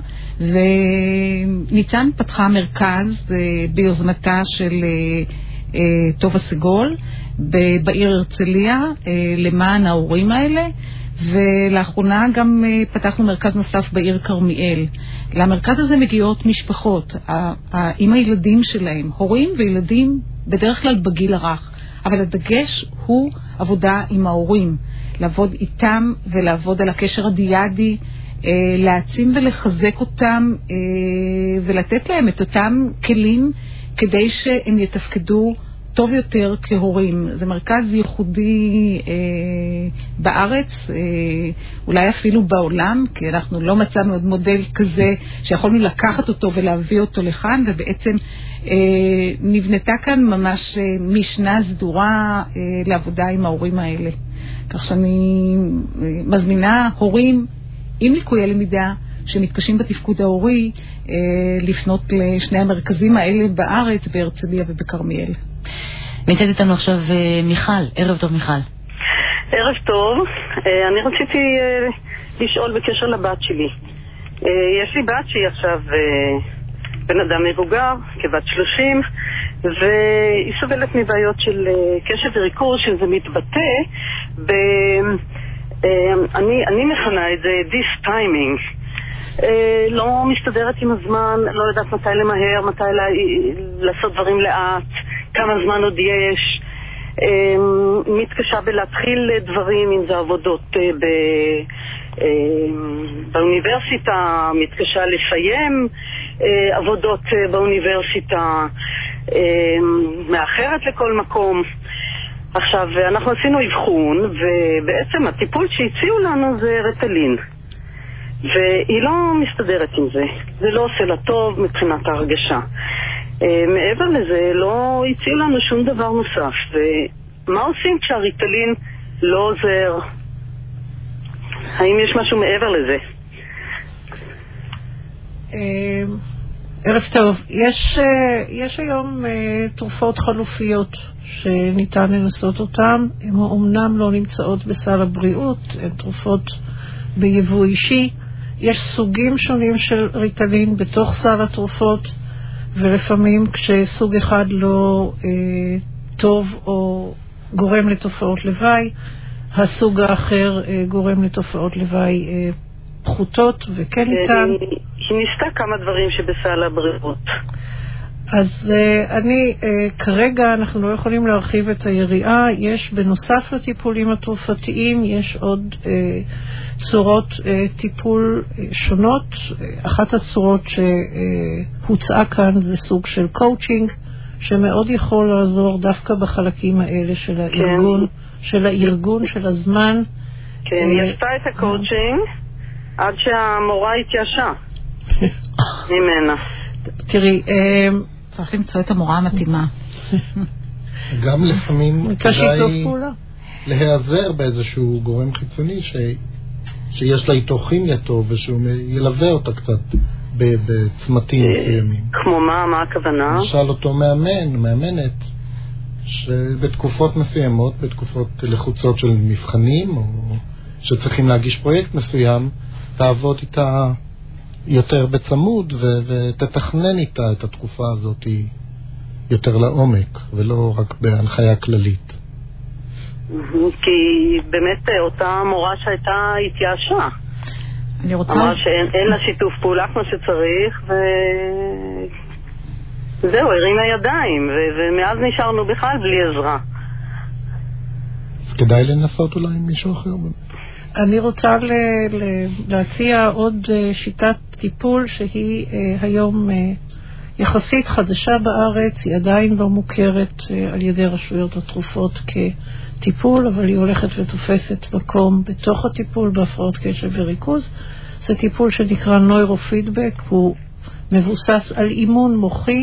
Speaker 3: וניצן פתחה מרכז ביוזמתה של טובה סגול בעיר הרצליה למען ההורים האלה, ולאחרונה גם פתחנו מרכז נוסף בעיר כרמיאל. למרכז הזה מגיעות משפחות עם הילדים שלהם, הורים וילדים בדרך כלל בגיל הרך, אבל הדגש הוא עבודה עם ההורים, לעבוד איתם ולעבוד על הקשר הדיאדי, להעצים ולחזק אותם ולתת להם את אותם כלים כדי שהם יתפקדו טוב יותר כהורים. זה מרכז ייחודי בארץ, אולי אפילו בעולם, כי אנחנו לא מצאנו עוד מודל כזה שיכולנו לקחת אותו ולהביא אותו לכאן, ובעצם נבנתה כאן ממש משנה סדורה לעבודה עם ההורים האלה. כך שאני מזמינה הורים עם ליקויי למידה שמתקשים בתפקוד ההורי לפנות לשני המרכזים האלה בארץ, בהרצליה ובכרמיאל.
Speaker 1: נמצאת איתנו עכשיו מיכל. ערב טוב מיכל.
Speaker 11: ערב טוב. אני רציתי לשאול בקשר לבת שלי. יש לי בת שהיא עכשיו בן אדם מבוגר, כבת 30, והיא סובלת מבעיות של קשב וריכוז, שזה מתבטא אני מכנה את זה this timing. לא מסתדרת עם הזמן, לא יודעת מתי למהר, מתי לעשות דברים לאט, כמה זמן עוד יש, מתקשה בלהתחיל דברים, אם זה עבודות באוניברסיטה, מתקשה לסיים עבודות באוניברסיטה, מאחרת לכל מקום. עכשיו, אנחנו עשינו אבחון, ובעצם הטיפול שהציעו לנו זה רטלין. והיא לא מסתדרת עם זה. זה לא עושה לה טוב מבחינת ההרגשה. מעבר לזה, לא הציעו לנו שום דבר נוסף. ומה עושים כשהריטלין לא עוזר? האם יש משהו מעבר לזה?
Speaker 4: ערב טוב. יש היום תרופות חלופיות שניתן לנסות אותן. הן אומנם לא נמצאות בסל הבריאות, הן תרופות ביבוא אישי. יש סוגים שונים של ריטלין בתוך סל התרופות, ולפעמים כשסוג אחד לא טוב או גורם לתופעות לוואי, הסוג האחר גורם לתופעות לוואי פחותות, וכן ניתן.
Speaker 11: היא ניסתה כמה דברים שבסל הבריאות.
Speaker 4: אז כרגע אנחנו לא יכולים להרחיב את היריעה. יש בנוסף לטיפולים התרופתיים, יש עוד צורות טיפול שונות. אחת הצורות שהוצעה כאן זה סוג של קואוצ'ינג, שמאוד יכול לעזור דווקא בחלקים האלה של הארגון, של הארגון, של הזמן.
Speaker 11: כן, היא עשתה את הקואוצ'ינג עד שהמורה התייאשה ממנה.
Speaker 4: תראי,
Speaker 3: צריך למצוא את המורה המתאימה.
Speaker 2: גם לפעמים כדאי להיעזר באיזשהו גורם חיצוני שיש לה איתו כימיה טוב, ושהוא ילווה אותה קצת בצמתים מסוימים.
Speaker 11: כמו מה הכוונה?
Speaker 2: למשל אותו מאמנת, שבתקופות מסוימות, בתקופות לחוצות של מבחנים, או שצריכים להגיש פרויקט מסוים, תעבוד איתה יותר בצמוד ותתכנן איתה את התקופה הזאת יותר לעומק, ולא רק בהנחיה כללית.
Speaker 11: כי באמת אותה מורה שהייתה התייאשה.
Speaker 3: אני רוצה...
Speaker 11: אמרה שאין לה שיתוף פעולה כמו שצריך, וזהו, הרימה ידיים, ומאז נשארנו בכלל בלי עזרה.
Speaker 2: אז כדאי לנסות אולי עם מישהו אחר.
Speaker 4: אני רוצה להציע עוד שיטת טיפול שהיא היום יחסית חדשה בארץ, היא עדיין לא מוכרת על ידי רשויות התרופות כטיפול, אבל היא הולכת ותופסת מקום בתוך הטיפול בהפרעות קשב וריכוז. זה טיפול שנקרא נוירופידבק, הוא מבוסס על אימון מוחי,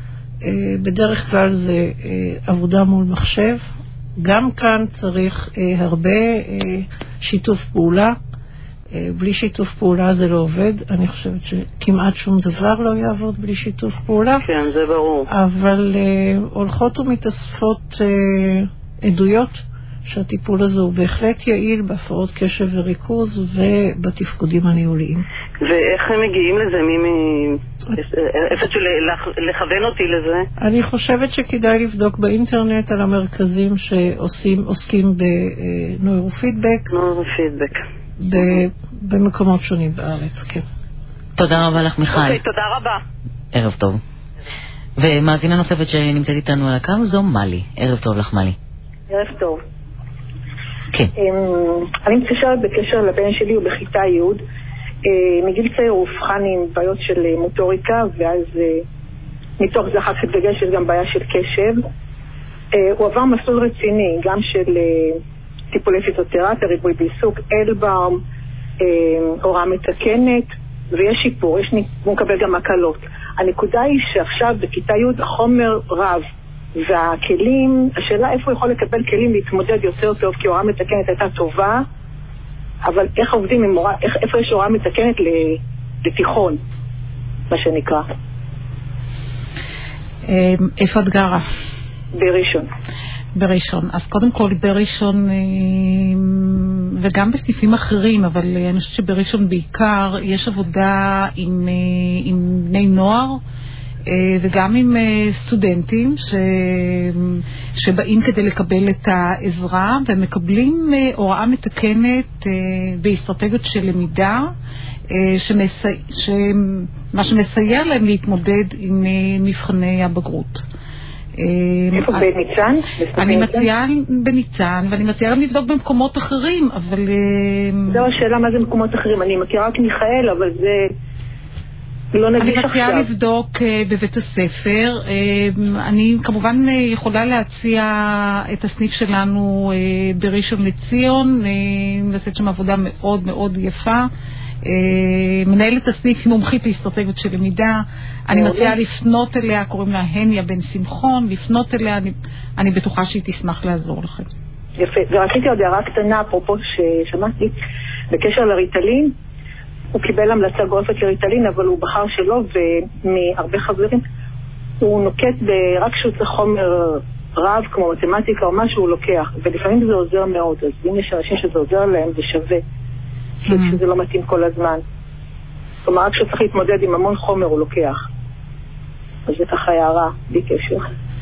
Speaker 4: בדרך כלל זה עבודה מול מחשב. גם כאן צריך הרבה שיתוף פעולה. בלי שיתוף פעולה זה לא עובד. אני חושבת שכמעט שום דבר לא יעבוד בלי שיתוף פעולה.
Speaker 11: כן, זה ברור.
Speaker 4: אבל הולכות ומתאספות עדויות שהטיפול הזה הוא בהחלט יעיל בהפרעות קשב וריכוז ובתפקודים הניהוליים.
Speaker 11: ואיך הם מגיעים לזה? איפה לכוון אותי לזה?
Speaker 4: אני חושבת שכדאי לבדוק באינטרנט על המרכזים שעוסקים בנוירופידבק.
Speaker 11: נוירופידבק.
Speaker 4: במקומות שונים בארץ, כן.
Speaker 1: תודה רבה לך, מיכל.
Speaker 11: אוקיי, תודה רבה.
Speaker 1: ערב טוב. ומאזינה נוספת שנמצאת איתנו על הקו זו מלי. ערב טוב לך, מלי.
Speaker 12: ערב טוב.
Speaker 1: כן.
Speaker 12: אני מתקשרת בקשר לבן שלי, הוא בכיתה י'. מגיל צעיר הוא אובחן עם בעיות של מוטוריקה, ואז מתוך זה אחר כך דגש יש גם בעיה של קשב. הוא עבר מסלול רציני, גם של טיפולי פיזיותרפיה, ריפוי בעיסוק, אלבאום, הוראה מתקנת, ויש שיפור, הוא מקבל גם הקלות. הנקודה היא שעכשיו בכיתה י' החומר רב, והכלים, השאלה איפה הוא יכול לקבל כלים להתמודד יותר טוב, כי הוראה מתקנת הייתה טובה, אבל איך עובדים עם הוראה, איפה יש הוראה מתקנת לתיכון, מה שנקרא.
Speaker 3: איפה את גרה?
Speaker 12: בראשון.
Speaker 3: בראשון. אז קודם כל בראשון, וגם בסניפים אחרים, אבל אני חושבת שבראשון בעיקר יש עבודה עם בני נוער, וגם עם סטודנטים שבאים כדי לקבל את העזרה, ומקבלים הוראה מתקנת באסטרטגיות של למידה, מה שמסייע להם להתמודד עם מבחני הבגרות.
Speaker 12: איפה בניצן?
Speaker 3: אני מציעה בניצן, ואני מציעה גם לבדוק במקומות אחרים, אבל...
Speaker 12: זו השאלה מה זה מקומות אחרים. אני מכירה רק מיכאל, אבל זה לא נגיש עכשיו.
Speaker 3: אני מציעה לבדוק בבית הספר. אני כמובן יכולה להציע את הסניף שלנו בראשון לציון, לעשות שם עבודה מאוד מאוד יפה. מנהלת הסניף מומחית לאסטרטגיות של למידה. אני מציעה לפנות אליה, קוראים לה הניה בן שמחון, לפנות אליה, אני בטוחה שהיא תשמח לעזור לכם.
Speaker 12: יפה, ורציתי עוד הערה קטנה אפרופו ששמעתי בקשר לריטלין. הוא קיבל המלצה גורפת לריטלין, אבל הוא בחר שלא, ומהרבה חברים הוא נוקט רק שהוא צריך חומר רב כמו מתמטיקה או משהו הוא לוקח, ולפעמים זה עוזר מאוד. אז אם יש אנשים שזה עוזר להם זה שווה, שזה לא מתאים כל הזמן. כלומר, רק שצריך להתמודד עם המון חומר הוא לוקח. אז זה ככה הערה, בלי קשר.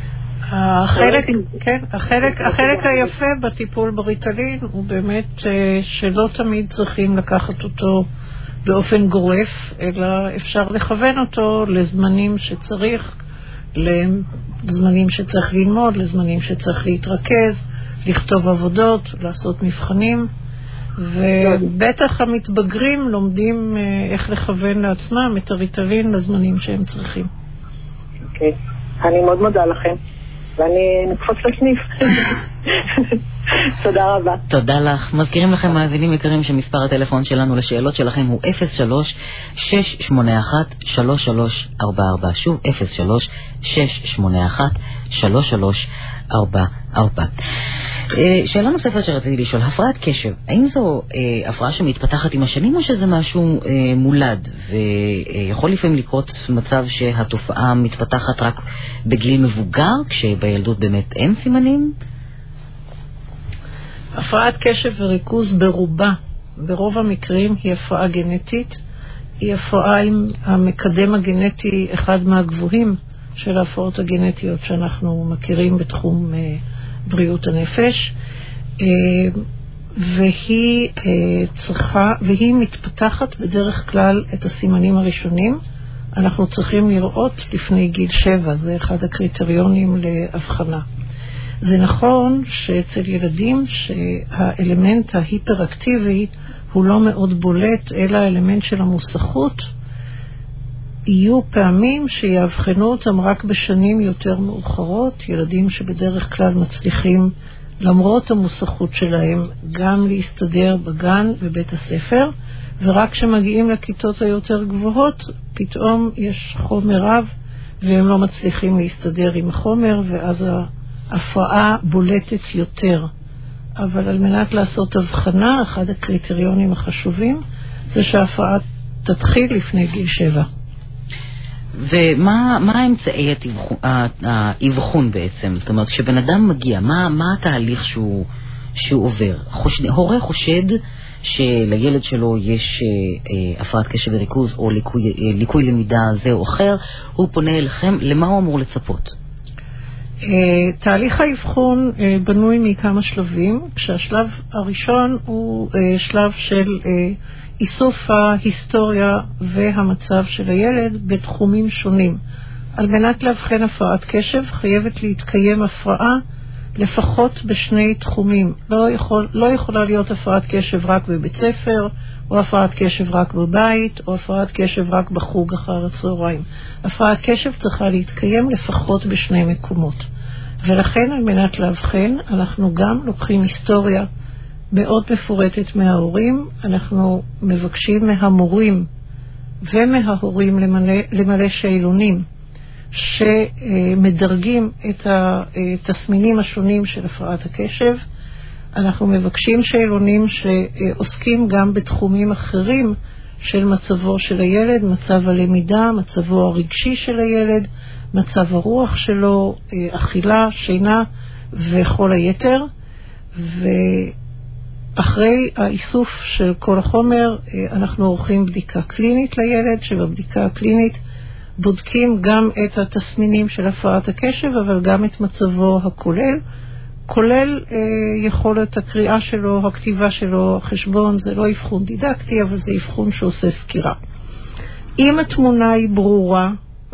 Speaker 4: החלק היפה בטיפול בריטלין הוא באמת שלא תמיד צריכים לקחת אותו באופן גורף, אלא אפשר לכוון אותו לזמנים שצריך, לזמנים שצריך ללמוד, לזמנים שצריך להתרכז, לכתוב עבודות, לעשות מבחנים. ובטח המתבגרים לומדים איך לכוון לעצמם את הריטלין לזמנים שהם צריכים.
Speaker 12: אוקיי, אני מאוד מודה לכם, ואני נקפוץ לסניף. תודה רבה.
Speaker 1: תודה לך. מזכירים לכם מאזינים יקרים שמספר הטלפון שלנו לשאלות שלכם הוא 03-681-3344. שוב 03-681-3344. שאלה נוספת שרציתי לשאול, הפרעת קשב, האם זו הפרעה שמתפתחת עם השנים או שזה משהו מולד, ויכול לפעמים לקרות מצב שהתופעה מתפתחת רק בגיל מבוגר, כשבילדות באמת אין סימנים?
Speaker 4: הפרעת קשב וריכוז ברוב המקרים היא הפרעה גנטית, היא הפרעה עם המקדם הגנטי אחד מהגבוהים של ההפרעות הגנטיות שאנחנו מכירים בתחום בריאות הנפש, והיא מתפתחת בדרך כלל את הסימנים הראשונים. אנחנו צריכים לראות לפני גיל 7, זה אחד הקריטריונים להבחנה. זה נכון שאצל ילדים שהאלמנט ההיפראקטיבי הוא לא מאוד בולט, אלא האלמנט של המוסכות, יהיו פעמים שיאבחנו אותם רק בשנים יותר מאוחרות, ילדים שבדרך כלל מצליחים למרות המוסכות שלהם גם להסתדר בגן ובית הספר, ורק כשמגיעים לכיתות היותר גבוהות פתאום יש חומר רב והם לא מצליחים להסתדר עם החומר, ואז ההפרעה בולטת יותר. אבל על מנת לעשות הבחנה, אחד הקריטריונים החשובים זה שההפרעה תתחיל לפני גיל 7.
Speaker 1: ומה האמצעי האבחון בעצם? זאת אומרת, כשבן אדם מגיע, מה התהליך שהוא עובר? הורה חושד שלילד שלו יש הפרעת קשב וריכוז או ליקוי למידה זה או אחר, הוא פונה אליכם, למה הוא אמור לצפות?
Speaker 4: תהליך האבחון בנוי מכמה שלבים, כשהשלב הראשון הוא שלב של איסוף ההיסטוריה והמצב של הילד בתחומים שונים. על מנת להבחן הפרעת קשב חייבת להתקיים הפרעה לפחות בשני תחומים. לא יכולה להיות הפרעת קשב רק בבית ספר, או הפרעת קשב רק בבית, או הפרעת קשב רק בחוג אחר הצהריים. הפרעת קשב צריכה להתקיים לפחות בשני מקומות. ולכן על מנת להבחן אנחנו גם לוקחים היסטוריה מאוד מפורטת מההורים, אנחנו מבקשים מהמורים ומההורים למלא שאלונים שמדרגים את התסמינים השונים של הפרעת הקשב. אנחנו מבקשים שאלונים שעוסקים גם בתחומים אחרים של מצבו של הילד, מצב הלמידה, מצבו הרגשי של הילד, מצב הרוח שלו, אכילה, שינה וכל היתר. ואחרי האיסוף של כל החומר אנחנו עורכים בדיקה קלינית לילד, שבבדיקה הקלינית בודקים גם את התסמינים של הפרעת הקשב, אבל גם את מצבו הכולל, כולל יכולת הקריאה שלו, הכתיבה שלו, החשבון. זה לא אבחון דידקטי, אבל זה אבחון שעושה סקירה. אם התמונה היא ברורה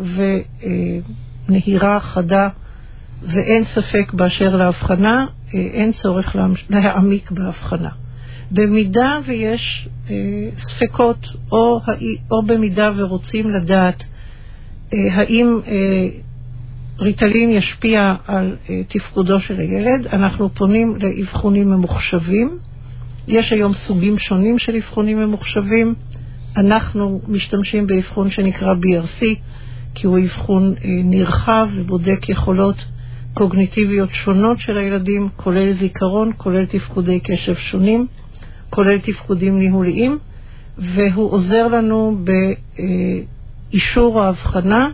Speaker 4: ונהירה, חדה, ואין ספק באשר להבחנה, אין צורך להעמיק בהבחנה. במידה ויש ספקות, או במידה ורוצים לדעת האם ריטלין ישפיע על תפקודו של הילד, אנחנו פונים לאבחונים ממוחשבים. יש היום סוגים שונים של אבחונים ממוחשבים. אנחנו משתמשים באבחון שנקרא BRC, כי הוא אבחון נרחב ובודק יכולות קוגניטיביות שונות של הילדים, כולל זיכרון, כולל תפקודי קשב שונים, כולל תפקודים ניהוליים, והוא עוזר לנו באישור ההבחנה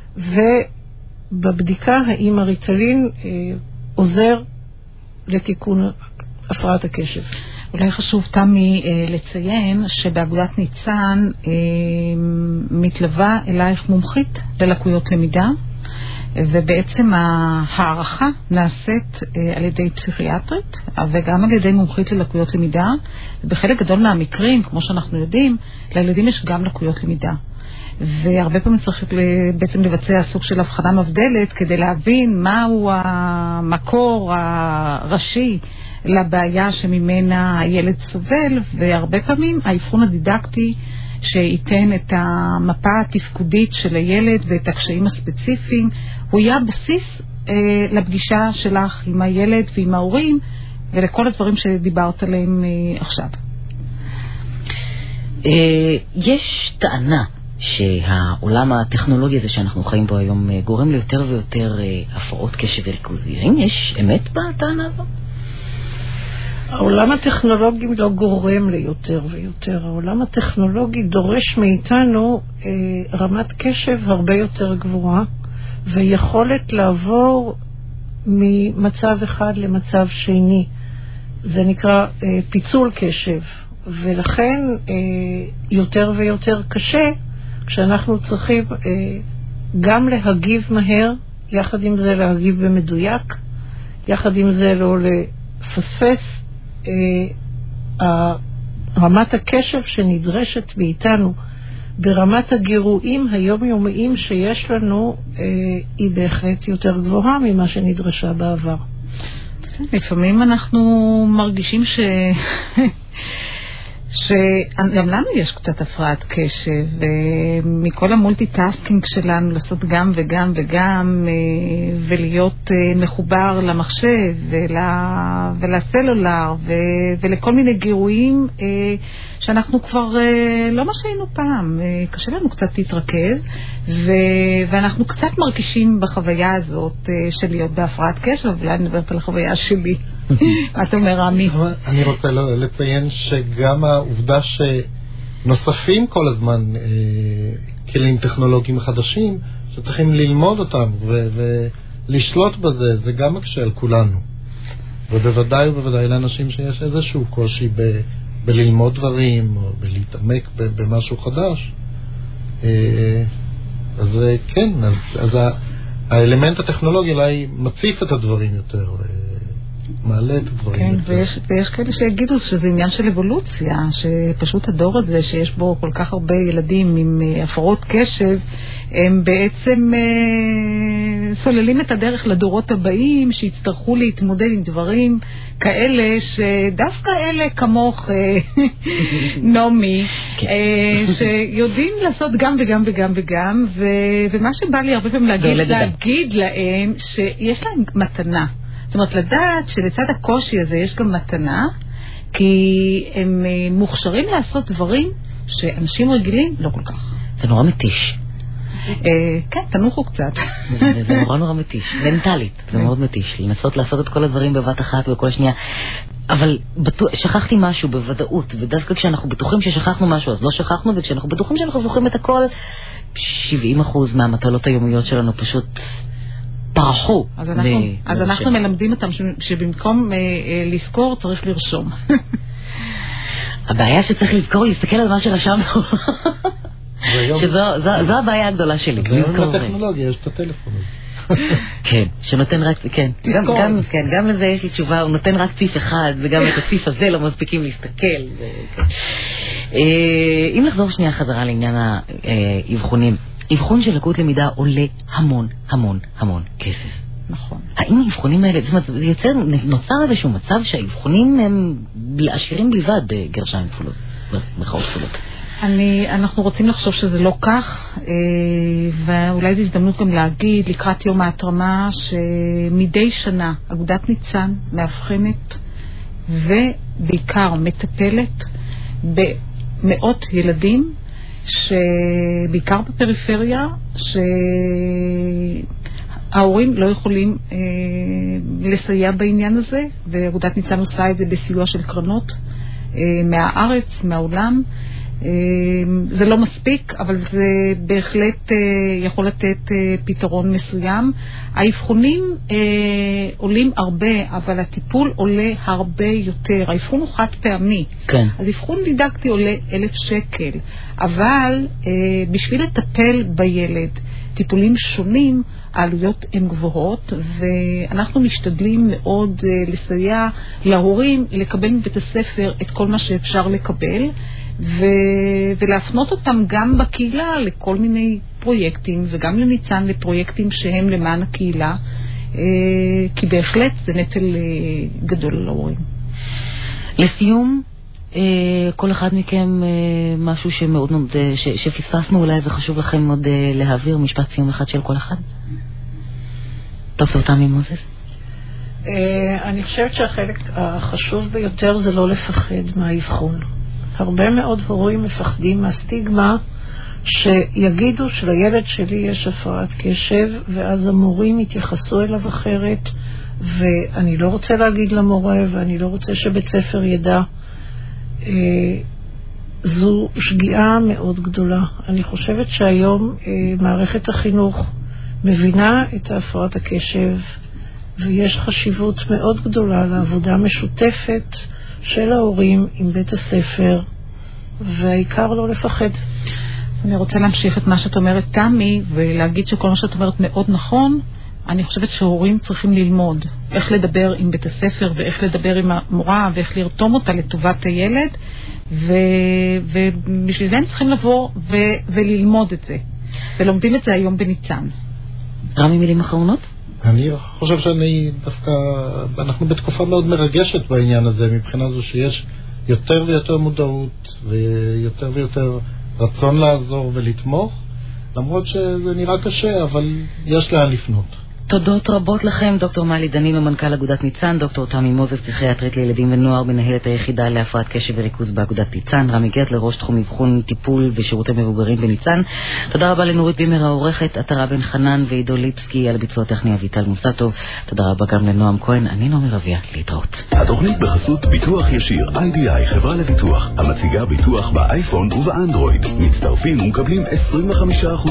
Speaker 4: ובבדיקה האם הריטלין עוזר לתיקון הפרעת הקשב.
Speaker 3: אולי חשוב תמי לציין שבאגודת ניצן מתלווה אלייך מומחית ללקויות למידה, ובעצם הערכה נעשית על ידי פסיכיאטרית וגם על ידי מומחית ללקויות למידה. בחלק גדול מהמקרים, כמו שאנחנו יודעים, לילדים יש גם לקויות למידה, והרבה פעמים צריך בעצם לבצע סוג של הבחנה מבדלת כדי להבין מהו המקור הראשי לבעיה שממנה הילד סובל, והרבה פעמים האבחון הדידקטי שייתן את המפה התפקודית של הילד ואת הקשיים הספציפיים, הוא יהיה בסיס לפגישה שלך עם הילד ועם ההורים ולכל הדברים שדיברת עליהם עכשיו.
Speaker 1: יש טענה שהעולם הטכנולוגי הזה שאנחנו חיים בו היום גורם ליותר ויותר הפרעות קשב וריכוז. האם יש אמת בטענה הזו?
Speaker 4: העולם הטכנולוגי לא גורם ליותר ויותר. העולם הטכנולוגי דורש מאיתנו רמת קשב הרבה יותר גבוהה, ויכולת לעבור ממצב אחד למצב שני. זה נקרא פיצול קשב, ולכן יותר ויותר קשה כשאנחנו צריכים גם להגיב מהר, יחד עם זה להגיב במדויק, יחד עם זה לא לפספס. רמת הקשב שנדרשת מאיתנו ברמת הגירויים היומיומיים שיש לנו היא בהחלט יותר גבוהה ממה שנדרשה בעבר.
Speaker 3: לפעמים אנחנו מרגישים שגם לנו יש קצת הפרעת קשב, ומכל המולטיטאסקינג שלנו לעשות גם וגם וגם, ולהיות מחובר למחשב ולסלולר ולכל מיני גירויים שאנחנו כבר לא מה שהיינו פעם. קשה לנו קצת להתרכז, ואנחנו קצת מרגישים בחוויה הזאת של להיות בהפרעת קשב, אבל אני מדברת על החוויה שלי. את אומר, רמי?
Speaker 2: אני רוצה לציין שגם העובדה שנוספים כל הזמן כלים טכנולוגיים חדשים, שצריכים ללמוד אותם ולשלוט בזה, זה גם מקשה על כולנו. ובוודאי ובוודאי לאנשים שיש איזשהו קושי בללמוד דברים או בלהתעמק במשהו חדש. אז כן, אז האלמנט הטכנולוגי אולי מציף את הדברים יותר, מעלה את הדברים.
Speaker 3: כן, ויש כאלה שיגידו שזה עניין של אבולוציה, שפשוט הדור הזה שיש בו כל כך הרבה ילדים עם הפרעות קשב, הם בעצם סוללים את הדרך לדורות הבאים שיצטרכו להתמודד עם דברים כאלה, שדווקא אלה כמוך נומי, שיודעים לעשות גם וגם וגם וגם, ומה שבא לי הרבה פעמים להגיד להם שיש להם מתנה. זאת אומרת, לדעת שלצד הקושי הזה יש גם מתנה, כי הם מוכשרים לעשות דברים שאנשים רגילים לא כל כך.
Speaker 1: זה נורא מתיש.
Speaker 3: כן, תנוחו קצת.
Speaker 1: זה נורא מתיש, מנטלית, זה מאוד מתיש, לנסות לעשות את כל הדברים בבת אחת וכל שנייה. אבל שכחתי משהו בוודאות, ודווקא כשאנחנו בטוחים ששכחנו משהו אז לא שכחנו, וכשאנחנו בטוחים שאנחנו זוכרים את הכל, 70% מהמטלות היומיות שלנו פשוט פרחו.
Speaker 3: אז אנחנו מלמדים אותם שבמקום לזכור צריך לרשום.
Speaker 1: הבעיה שצריך לזכור להסתכל על מה שרשמנו. שזו הבעיה הגדולה שלי.
Speaker 2: היום בטכנולוגיה יש את הטלפון הזה.
Speaker 1: כן, שנותן רק, כן, גם לזה יש לי תשובה, הוא נותן רק ציף אחד, וגם את הציף הזה לא מספיקים להסתכל. אם נחזור שנייה חזרה לעניין האבחונים, אבחון של לקות למידה עולה המון המון המון כסף.
Speaker 3: נכון.
Speaker 1: האם האבחונים האלה, זאת אומרת, נוצר איזשהו מצב שהאבחונים הם לעשירים בלבד בגרשיים כפולות, במרכאות כפולות?
Speaker 3: אנחנו רוצים לחשוב שזה לא כך, ואולי זו הזדמנות גם להגיד לקראת יום ההתרמה שמדי שנה אגודת ניצן מאבחנת ובעיקר מטפלת במאות ילדים שבעיקר בפריפריה שההורים לא יכולים לסייע בעניין הזה, ואגודת ניצן עושה את זה בסיוע של קרנות מהארץ, מהעולם. זה לא מספיק, אבל זה בהחלט יכול לתת פתרון מסוים. האבחונים עולים הרבה, אבל הטיפול עולה הרבה יותר. האבחון הוא חד פעמי.
Speaker 1: כן.
Speaker 3: אז אבחון דידקטי עולה 1,000 שקל, אבל בשביל לטפל בילד טיפולים שונים, העלויות הן גבוהות, ואנחנו משתדלים מאוד לסייע להורים לקבל מבית הספר את כל מה שאפשר לקבל, ולהפנות אותם גם בקהילה לכל מיני פרויקטים, וגם לניצן לפרויקטים שהם למען הקהילה, כי בהחלט זה נטל גדול להורים.
Speaker 1: לסיום, כל אחד מכם משהו שמאוד שפספסנו אולי וחשוב לכם מאוד להעביר, משפט סיום אחד של כל אחד? דוקטור תמי מוזס.
Speaker 4: אני חושבת שהחלק החשוב ביותר זה לא לפחד מהאבחון. הרבה מאוד הורים מפחדים מהסטיגמה שיגידו שלילד שלי יש הפרעת קשב, ואז המורים יתייחסו אליו אחרת, ואני לא רוצה להגיד למורה, ואני לא רוצה שבית ספר ידע. זו שגיאה מאוד גדולה. אני חושבת שהיום מערכת החינוך מבינה את הפרעת הקשב, ויש חשיבות מאוד גדולה לעבודה משותפת של ההורים עם בית הספר, והעיקר לא לפחד.
Speaker 3: אני רוצה להמשיך את מה שאת אומרת, תמי, ולהגיד שכל מה שאת אומרת מאוד נכון. אני חושבת שההורים צריכים ללמוד איך לדבר עם בית הספר, ואיך לדבר עם המורה, ואיך לרתום אותה לטובת הילד, ובשביל זה הם צריכים לבוא וללמוד את זה. ולומדים את זה היום בניצן.
Speaker 1: רמי, מילים אחרונות?
Speaker 2: אני חושב אנחנו בתקופה מאוד מרגשת בעניין הזה, מבחינה זו שיש יותר ויותר מודעות, ויותר ויותר רצון לעזור ולתמוך, למרות שזה נראה קשה, אבל יש לאן לפנות.
Speaker 1: תודות רבות לכם, דוקטור מלי דנינו, מנכ"ל אגודת ניצן, דוקטור תמי מוזס, פסיכיאטרית לילדים ונוער, מנהלת היחידה להפרעת קשב וריכוז באגודת ניצן, רמי גרטלר, ראש תחום אבחון, טיפול ושירותי מבוגרים בניצן. תודה רבה לנורית בימר העורכת, עטרה בן חנן ועידו ליפסקי, על ביצוע טכני אביטל מוסטוב. תודה רבה גם לנועם כהן, אני נעמי רביה, להתראות.
Speaker 8: התוכנית בחסות ביטוח ישיר, IDI, חברה לביטוח, המציגה ביטוח באייפון ובאנדרואיד. מצטרפים ומקבלים 25%